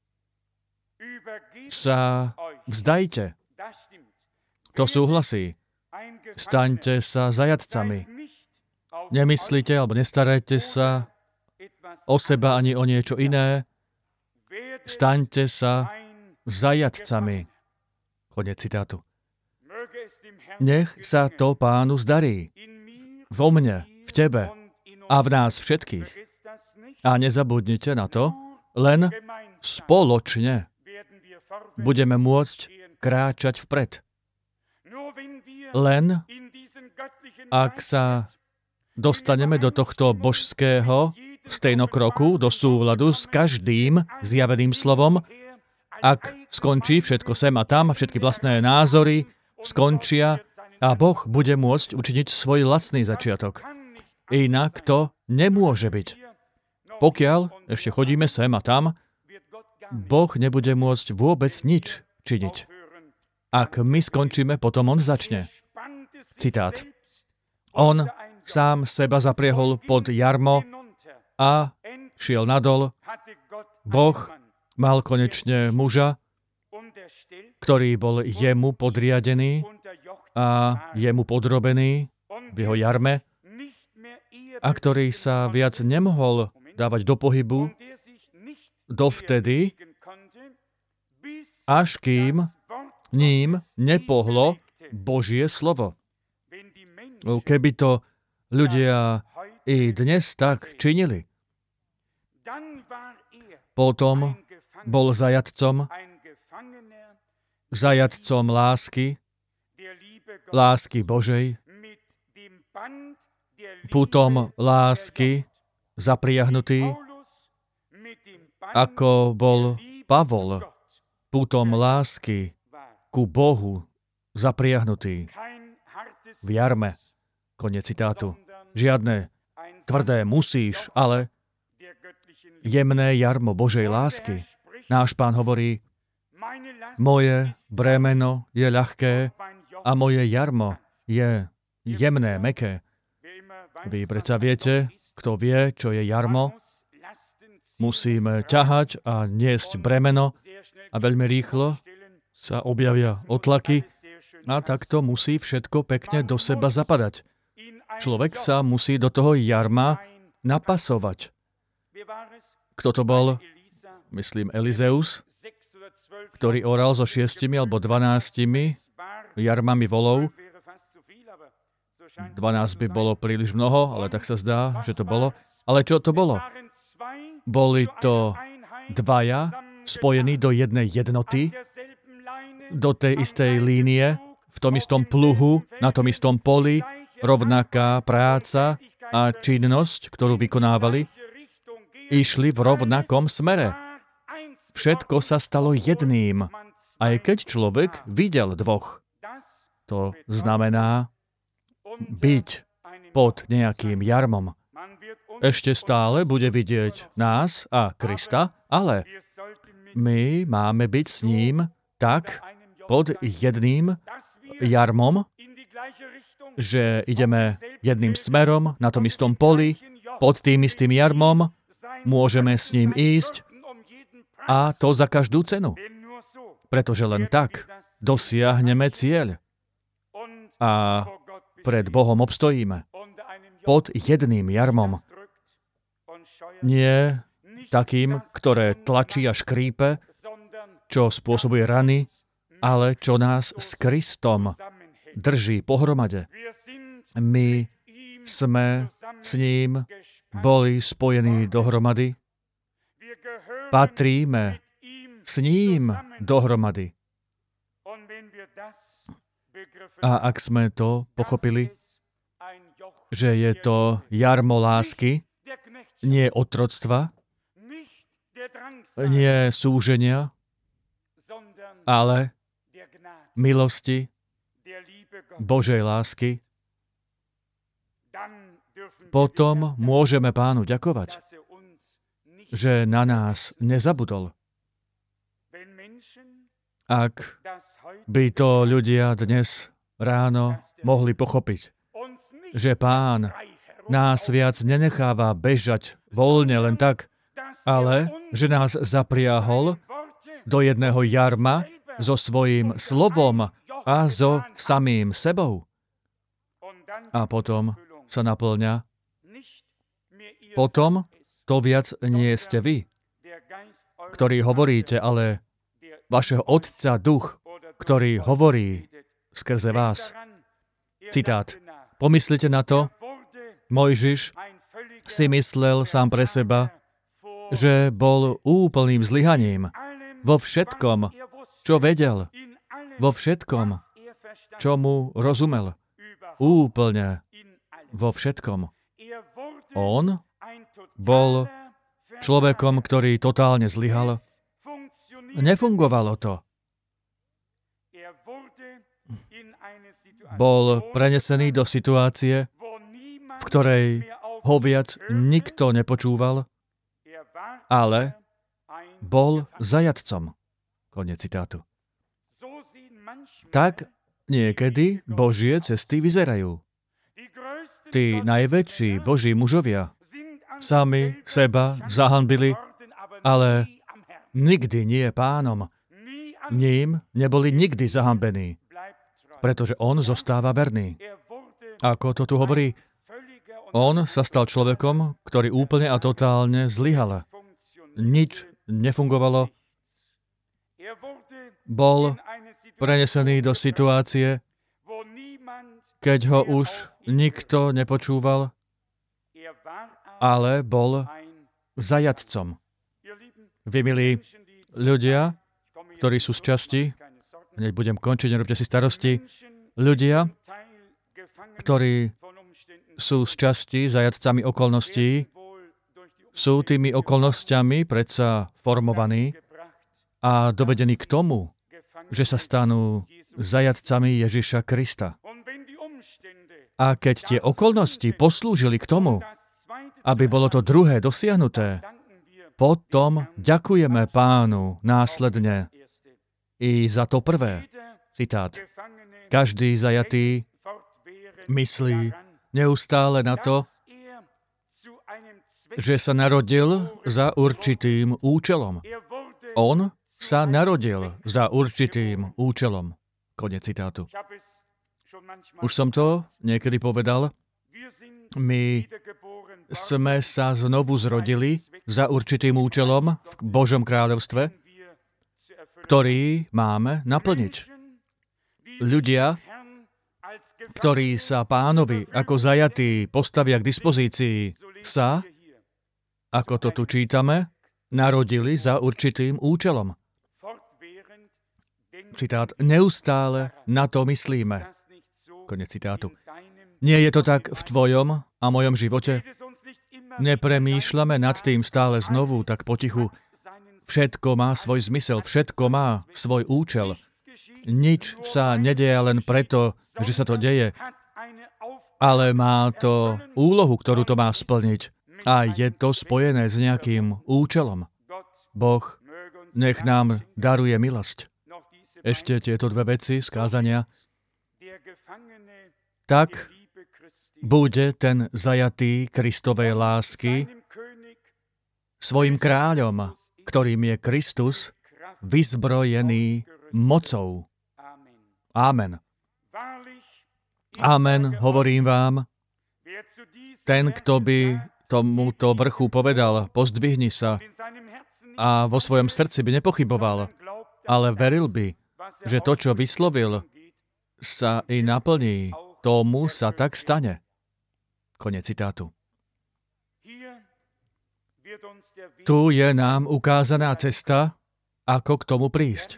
sa vzdajte. To súhlasí. Staňte sa zajatcami. Nemyslite alebo nestarajte sa o seba ani o niečo iné. Staňte sa zajatcami. Koniec citátu. Nech sa to Pánu zdarí. Vo mne, v tebe a v nás všetkých. A nezabudnite na to, len spoločne budeme môcť kráčať vpred. Len ak sa dostaneme do tohto božského stejnokroku, do súladu s každým zjaveným slovom, ak skončí všetko sem a tam, všetky vlastné názory skončia a Boh bude môcť učiniť svoj vlastný začiatok. Inak to nemôže byť. Pokiaľ ešte chodíme sem a tam, Boh nebude môcť vôbec nič činiť. Ak my skončíme, potom on začne. Citát. On sám seba zapriehol pod jarmo a šiel nadol. Boh mal konečne muža ktorý bol jemu podriadený a jemu podrobený v jeho jarme a ktorý sa viac nemohol dávať do pohybu dovtedy, až kým ním nepohlo Božie slovo. Keby to ľudia i dnes tak činili, potom bol zajatcom lásky Božej, putom lásky zapriahnutý, ako bol Pavol putom lásky ku Bohu zapriahnutý v jarme. Koniec citátu. Žiadne tvrdé musíš, ale jemné jarmo Božej lásky. Náš Pán hovorí, moje bremeno je ľahké a moje jarmo je jemné, mäkké. Vy predsa viete, kto vie, čo je jarmo. Musíme ťahať a niesť bremeno a veľmi rýchlo sa objavia otlaky a takto musí všetko pekne do seba zapadať. Človek sa musí do toho jarma napasovať. Kto to bol? Myslím Elizeus, ktorý oral so 6 alebo 12 jarmami volov. 12 by bolo príliš mnoho, ale tak sa zdá, že to bolo. Ale čo to bolo? Boli to dvaja spojení do jednej jednoty, do tej istej línie, v tom istom pluhu, na tom istom poli, rovnaká práca a činnosť, ktorú vykonávali, išli v rovnakom smere. Všetko sa stalo jedným, aj keď človek videl dvoch. To znamená byť pod nejakým jarmom. Ešte stále bude vidieť nás a Krista, ale my máme byť s ním tak pod jedným jarmom, že ideme jedným smerom, na tom istom poli, pod tým istým jarmom, môžeme s ním ísť a to za každú cenu. Pretože len tak dosiahneme cieľ a pred Bohom obstojíme. Pod jedným jarmom. Nie takým, ktoré tlačí a škrípe, čo spôsobuje rany, ale čo nás s Kristom drží pohromade. My sme s ním boli spojení dohromady. Patríme s ním dohromady. A ak sme to pochopili, že je to jarmo lásky, nie otroctva, nie súženia, ale milosti, Božej lásky, potom môžeme Pánu ďakovať, že na nás nezabudol. Ak by to ľudia dnes ráno mohli pochopiť, že Pán nás viac nenecháva bežať voľne len tak, ale že nás zapriahol do jedného jarma so svojím slovom a so samým sebou. A potom sa naplňa. Potom to viac nie ste vy, ktorí hovoríte, ale vašeho Otca Duch, ktorý hovorí skrze vás. Citát. Pomyslite na to, Mojžiš si myslel sám pre seba, že bol úplným zlyhaním vo všetkom, čo vedel, vo všetkom, čo mu rozumel. Úplne vo všetkom. On bol človekom, ktorý totálne zlyhal. Nefungovalo to. Bol prenesený do situácie, v ktorej ho viac nikto nepočúval, ale bol zajatcom. Koniec citátu. Tak niekedy Božie cesty vyzerajú. Tí najväčší Boží mužovia sami seba zahanbili, ale nikdy nie Pánom. ním neboli nikdy zahambení, pretože on zostáva verný. Ako to tu hovorí, on sa stal človekom, ktorý úplne a totálne zlyhal. Nič nefungovalo. Bol prenesený do situácie, keď ho už nikto nepočúval, ale bol zajatcom. Vy, milí ľudia, ktorí sú z časti, hneď budem končiť, nerobte si starosti, ľudia, ktorí sú z časti zajatcami okolností, sú tými okolnostiami predsa formovaní a dovedení k tomu, že sa stanú zajatcami Ježiša Krista. A keď tie okolnosti poslúžili k tomu, aby bolo to druhé dosiahnuté, potom ďakujeme Pánu následne i za to prvé. Citát. Každý zajatý myslí neustále na to, že sa narodil za určitým účelom. On sa narodil za určitým účelom. Koniec citátu. Už som to niekedy povedal. My sme sa znovu zrodili za určitým účelom v Božom kráľovstve, ktorý máme naplniť. Ľudia, ktorí sa Pánovi ako zajatí postavia k dispozícii, sa, ako to tu čítame, narodili za určitým účelom. Citát, neustále na to myslíme. Konec citátu. Nie je to tak v tvojom a mojom živote? Nepremýšľame nad tým stále znovu, tak potichu. Všetko má svoj zmysel, všetko má svoj účel. Nič sa nedeje len preto, že sa to deje, ale má to úlohu, ktorú to má splniť. A je to spojené s nejakým účelom. Boh nech nám daruje milosť. Ešte tieto dve veci z kázania. Tak bude ten zajatý Kristovej lásky svojim kráľom, ktorým je Kristus, vyzbrojený mocou. Amen. Amen, hovorím vám. Ten, kto by tomuto vrchu povedal, pozdvihni sa, a vo svojom srdci by nepochyboval, ale veril by, že to, čo vyslovil, sa i naplní, tomu sa tak stane. Koniec citátu. Tu je nám ukázaná cesta, ako k tomu prísť.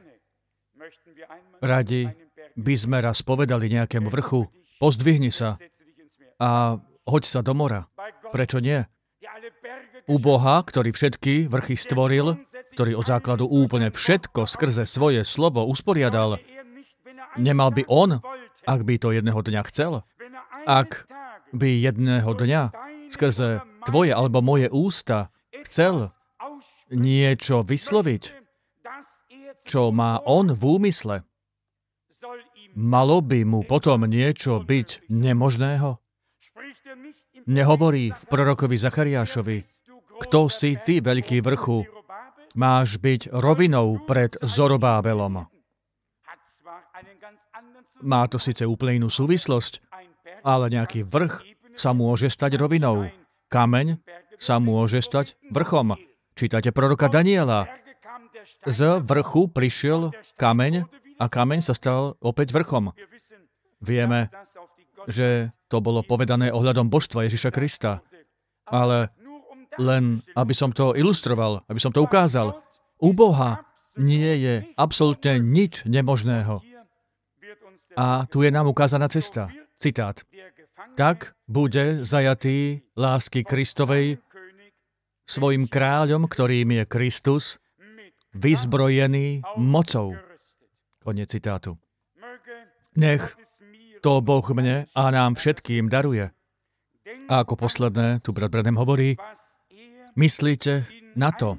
Radi by sme raz povedali nejakému vrchu, pozdvihni sa a hoď sa do mora. Prečo nie? U Boha, ktorý všetky vrchy stvoril, ktorý od základu úplne všetko skrze svoje slovo usporiadal, nemal by on, ak by to jedného dňa chcel, ak by jedného dňa skrze tvoje alebo moje ústa chcel niečo vysloviť, čo má on v úmysle, malo by mu potom niečo byť nemožného? Nehovorí v prorokovi Zachariášovi, kto si ty, veľký vrchu, máš byť rovinou pred Zorobábelom. Má to síce úplne inú súvislosť, ale nejaký vrch sa môže stať rovinou. Kameň sa môže stať vrchom. Čítate proroka Daniela. Z vrchu prišiel kameň a kameň sa stal opäť vrchom. Vieme, že to bolo povedané ohľadom božstva Ježiša Krista. Ale len, aby som to ilustroval, aby som to ukázal, u Boha nie je absolútne nič nemožného. A tu je nám ukázaná cesta. Citát. Tak bude zajatý lásky Kristovej svojim kráľom, ktorým je Kristus, vyzbrojený mocou. Koniec citátu. Nech to Boh mne a nám všetkým daruje. A ako posledné, tu brat Branham hovorí, myslíte na to,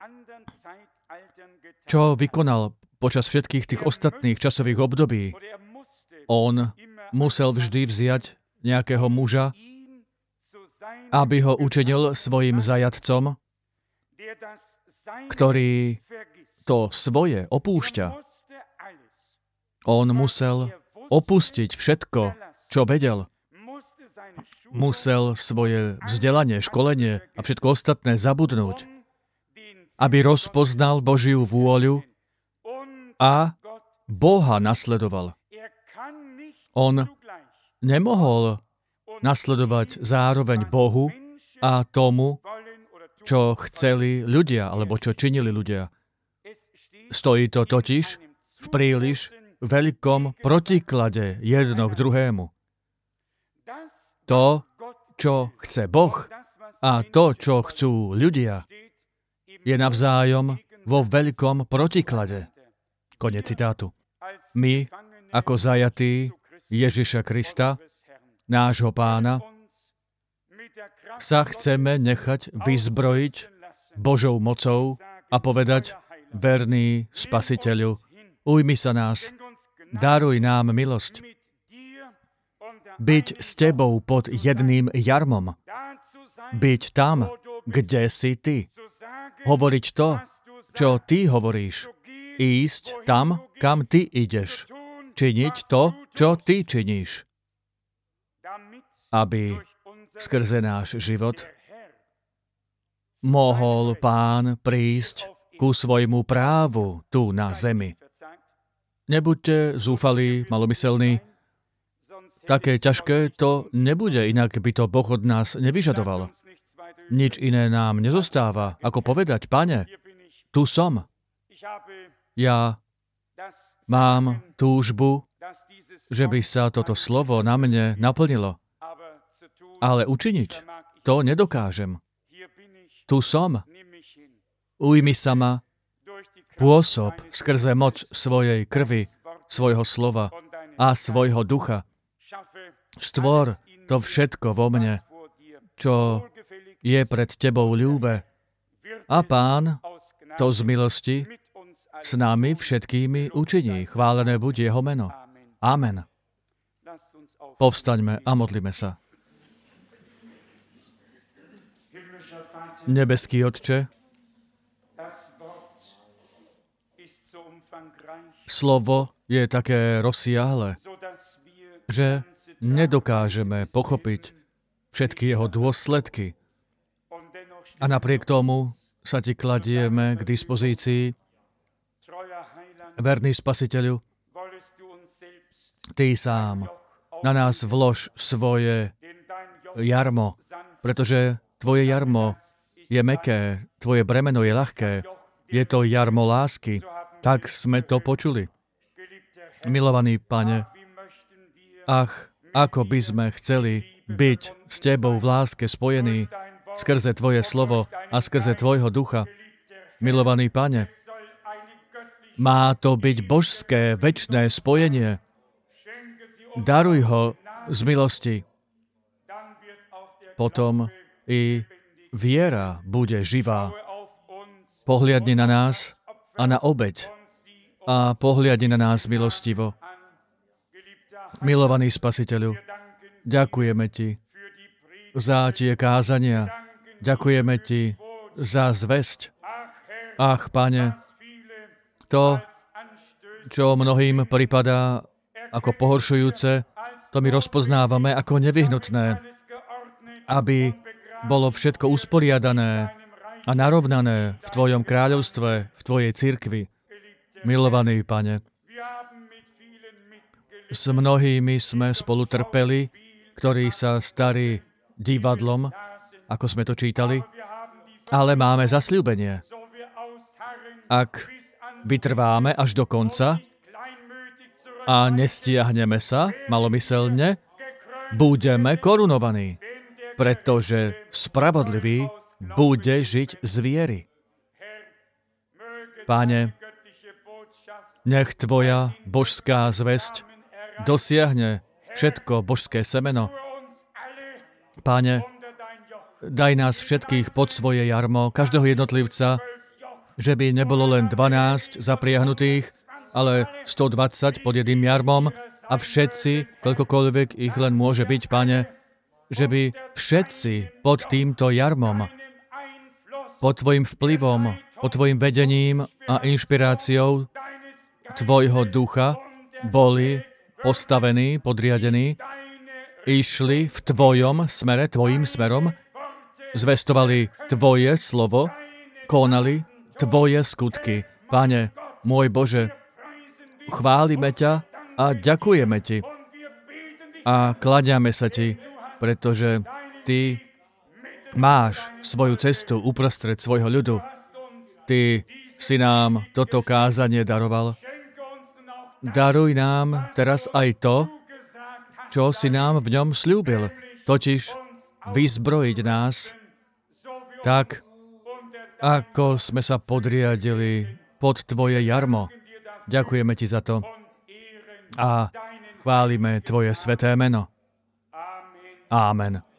čo vykonal počas všetkých tých ostatných časových období. On musel vždy vziať nejakého muža, aby ho učinil svojim zajatcom, ktorý to svoje opúšťa On musel opustiť všetko, čo vedel. Musel svoje vzdelanie, školenie a všetko ostatné zabudnúť, aby rozpoznal Božiu vôľu a Boha nasledoval. On nemohol nasledovať zároveň Bohu a tomu, čo chceli ľudia, alebo čo činili ľudia. Stojí to totiž v príliš veľkom protiklade jedno k druhému. To, čo chce Boh a to, čo chcú ľudia, je navzájom vo veľkom protiklade. Konec citátu. My, ako zajatí Ježiša Krista, nášho Pána, sa chceme nechať vyzbrojiť Božou mocou a povedať: verný Spasiteľu, ujmi sa nás, daruj nám milosť. Byť s tebou pod jedným jarmom. Byť tam, kde si ty. Hovoriť to, čo ty hovoríš. Ísť tam, kam ty ideš. Činiť to, čo ty činíš. Aby skrze náš život mohol Pán prísť ku svojmu právu tu na zemi. Nebuďte zúfalí, malomyselní. Také ťažké to nebude, inak by to Boh od nás nevyžadoval. Nič iné nám nezostáva, ako povedať: Pane, tu som. Ja mám túžbu, že by sa toto slovo na mne naplnilo. Ale učiniť to nedokážem. Tu som. Ujmi sa ma. Pôsob skrze moc svojej krvi, svojho slova a svojho ducha. Stvor to všetko vo mne, čo je pred tebou ľúbe. A Pán to z milosti s nami všetkými učiní. Chválené buď jeho meno. Amen. Povstaňme a modlíme sa. Nebeský Otče, slovo je také rozsiahle, že nedokážeme pochopiť všetky jeho dôsledky. A napriek tomu sa ti kladieme k dispozícii. Verný Spasiteľu, ty sám na nás vlož svoje jarmo, pretože tvoje jarmo je mäkké, tvoje bremeno je ľahké, je to jarmo lásky. Tak sme to počuli. Milovaný Pane, ako by sme chceli byť s tebou v láske spojení skrze tvoje slovo a skrze tvojho ducha. Milovaný Pane, má to byť božské, večné spojenie. Daruj ho z milosti. Potom i viera bude živá. Pohliadni na nás a na obeť a pohliadni na nás milostivo. Milovaný Spasiteľu, ďakujeme ti za tie kázania, ďakujeme ti za zvesť. Ach, Pane, to, čo mnohým pripadá ako pohoršujúce, to my rozpoznávame ako nevyhnutné, aby bolo všetko usporiadané a narovnané v tvojom kráľovstve, v tvojej cirkvi. Milovaný Pane, s mnohými sme spolu trpeli, ktorí sa stali divadlom, ako sme to čítali, ale máme zasľúbenie. Ak vytrváme až do konca a nestiahneme sa malomyselne, budeme korunovaní, pretože spravodlivý bude žiť z viery. Pane, nech tvoja božská zvesť dosiahne všetko božské semeno. Pane, daj nás všetkých pod svoje jarmo, každého jednotlivca, že by nebolo len 12 zapriahnutých, ale 120 pod jedným jarmom a všetci, koľkokoľvek ich len môže byť, Pane, že by všetci pod týmto jarmom, pod tvojim vplyvom, pod tvojim vedením a inšpiráciou tvojho ducha boli postavení, podriadení, išli v tvojom smere, tvojim smerom, zvestovali tvoje slovo, konali tvoje skutky. Pane, môj Bože, chválime ťa a ďakujeme ti a kláňame sa ti, pretože ty máš svoju cestu uprostred svojho ľudu. Ty si nám toto kázanie daroval. Daruj nám teraz aj to, čo si nám v ňom sľúbil, totiž vyzbrojiť nás tak, ako sme sa podriadili pod tvoje jarmo. Ďakujeme ti za to a chválime tvoje sveté meno. Amen.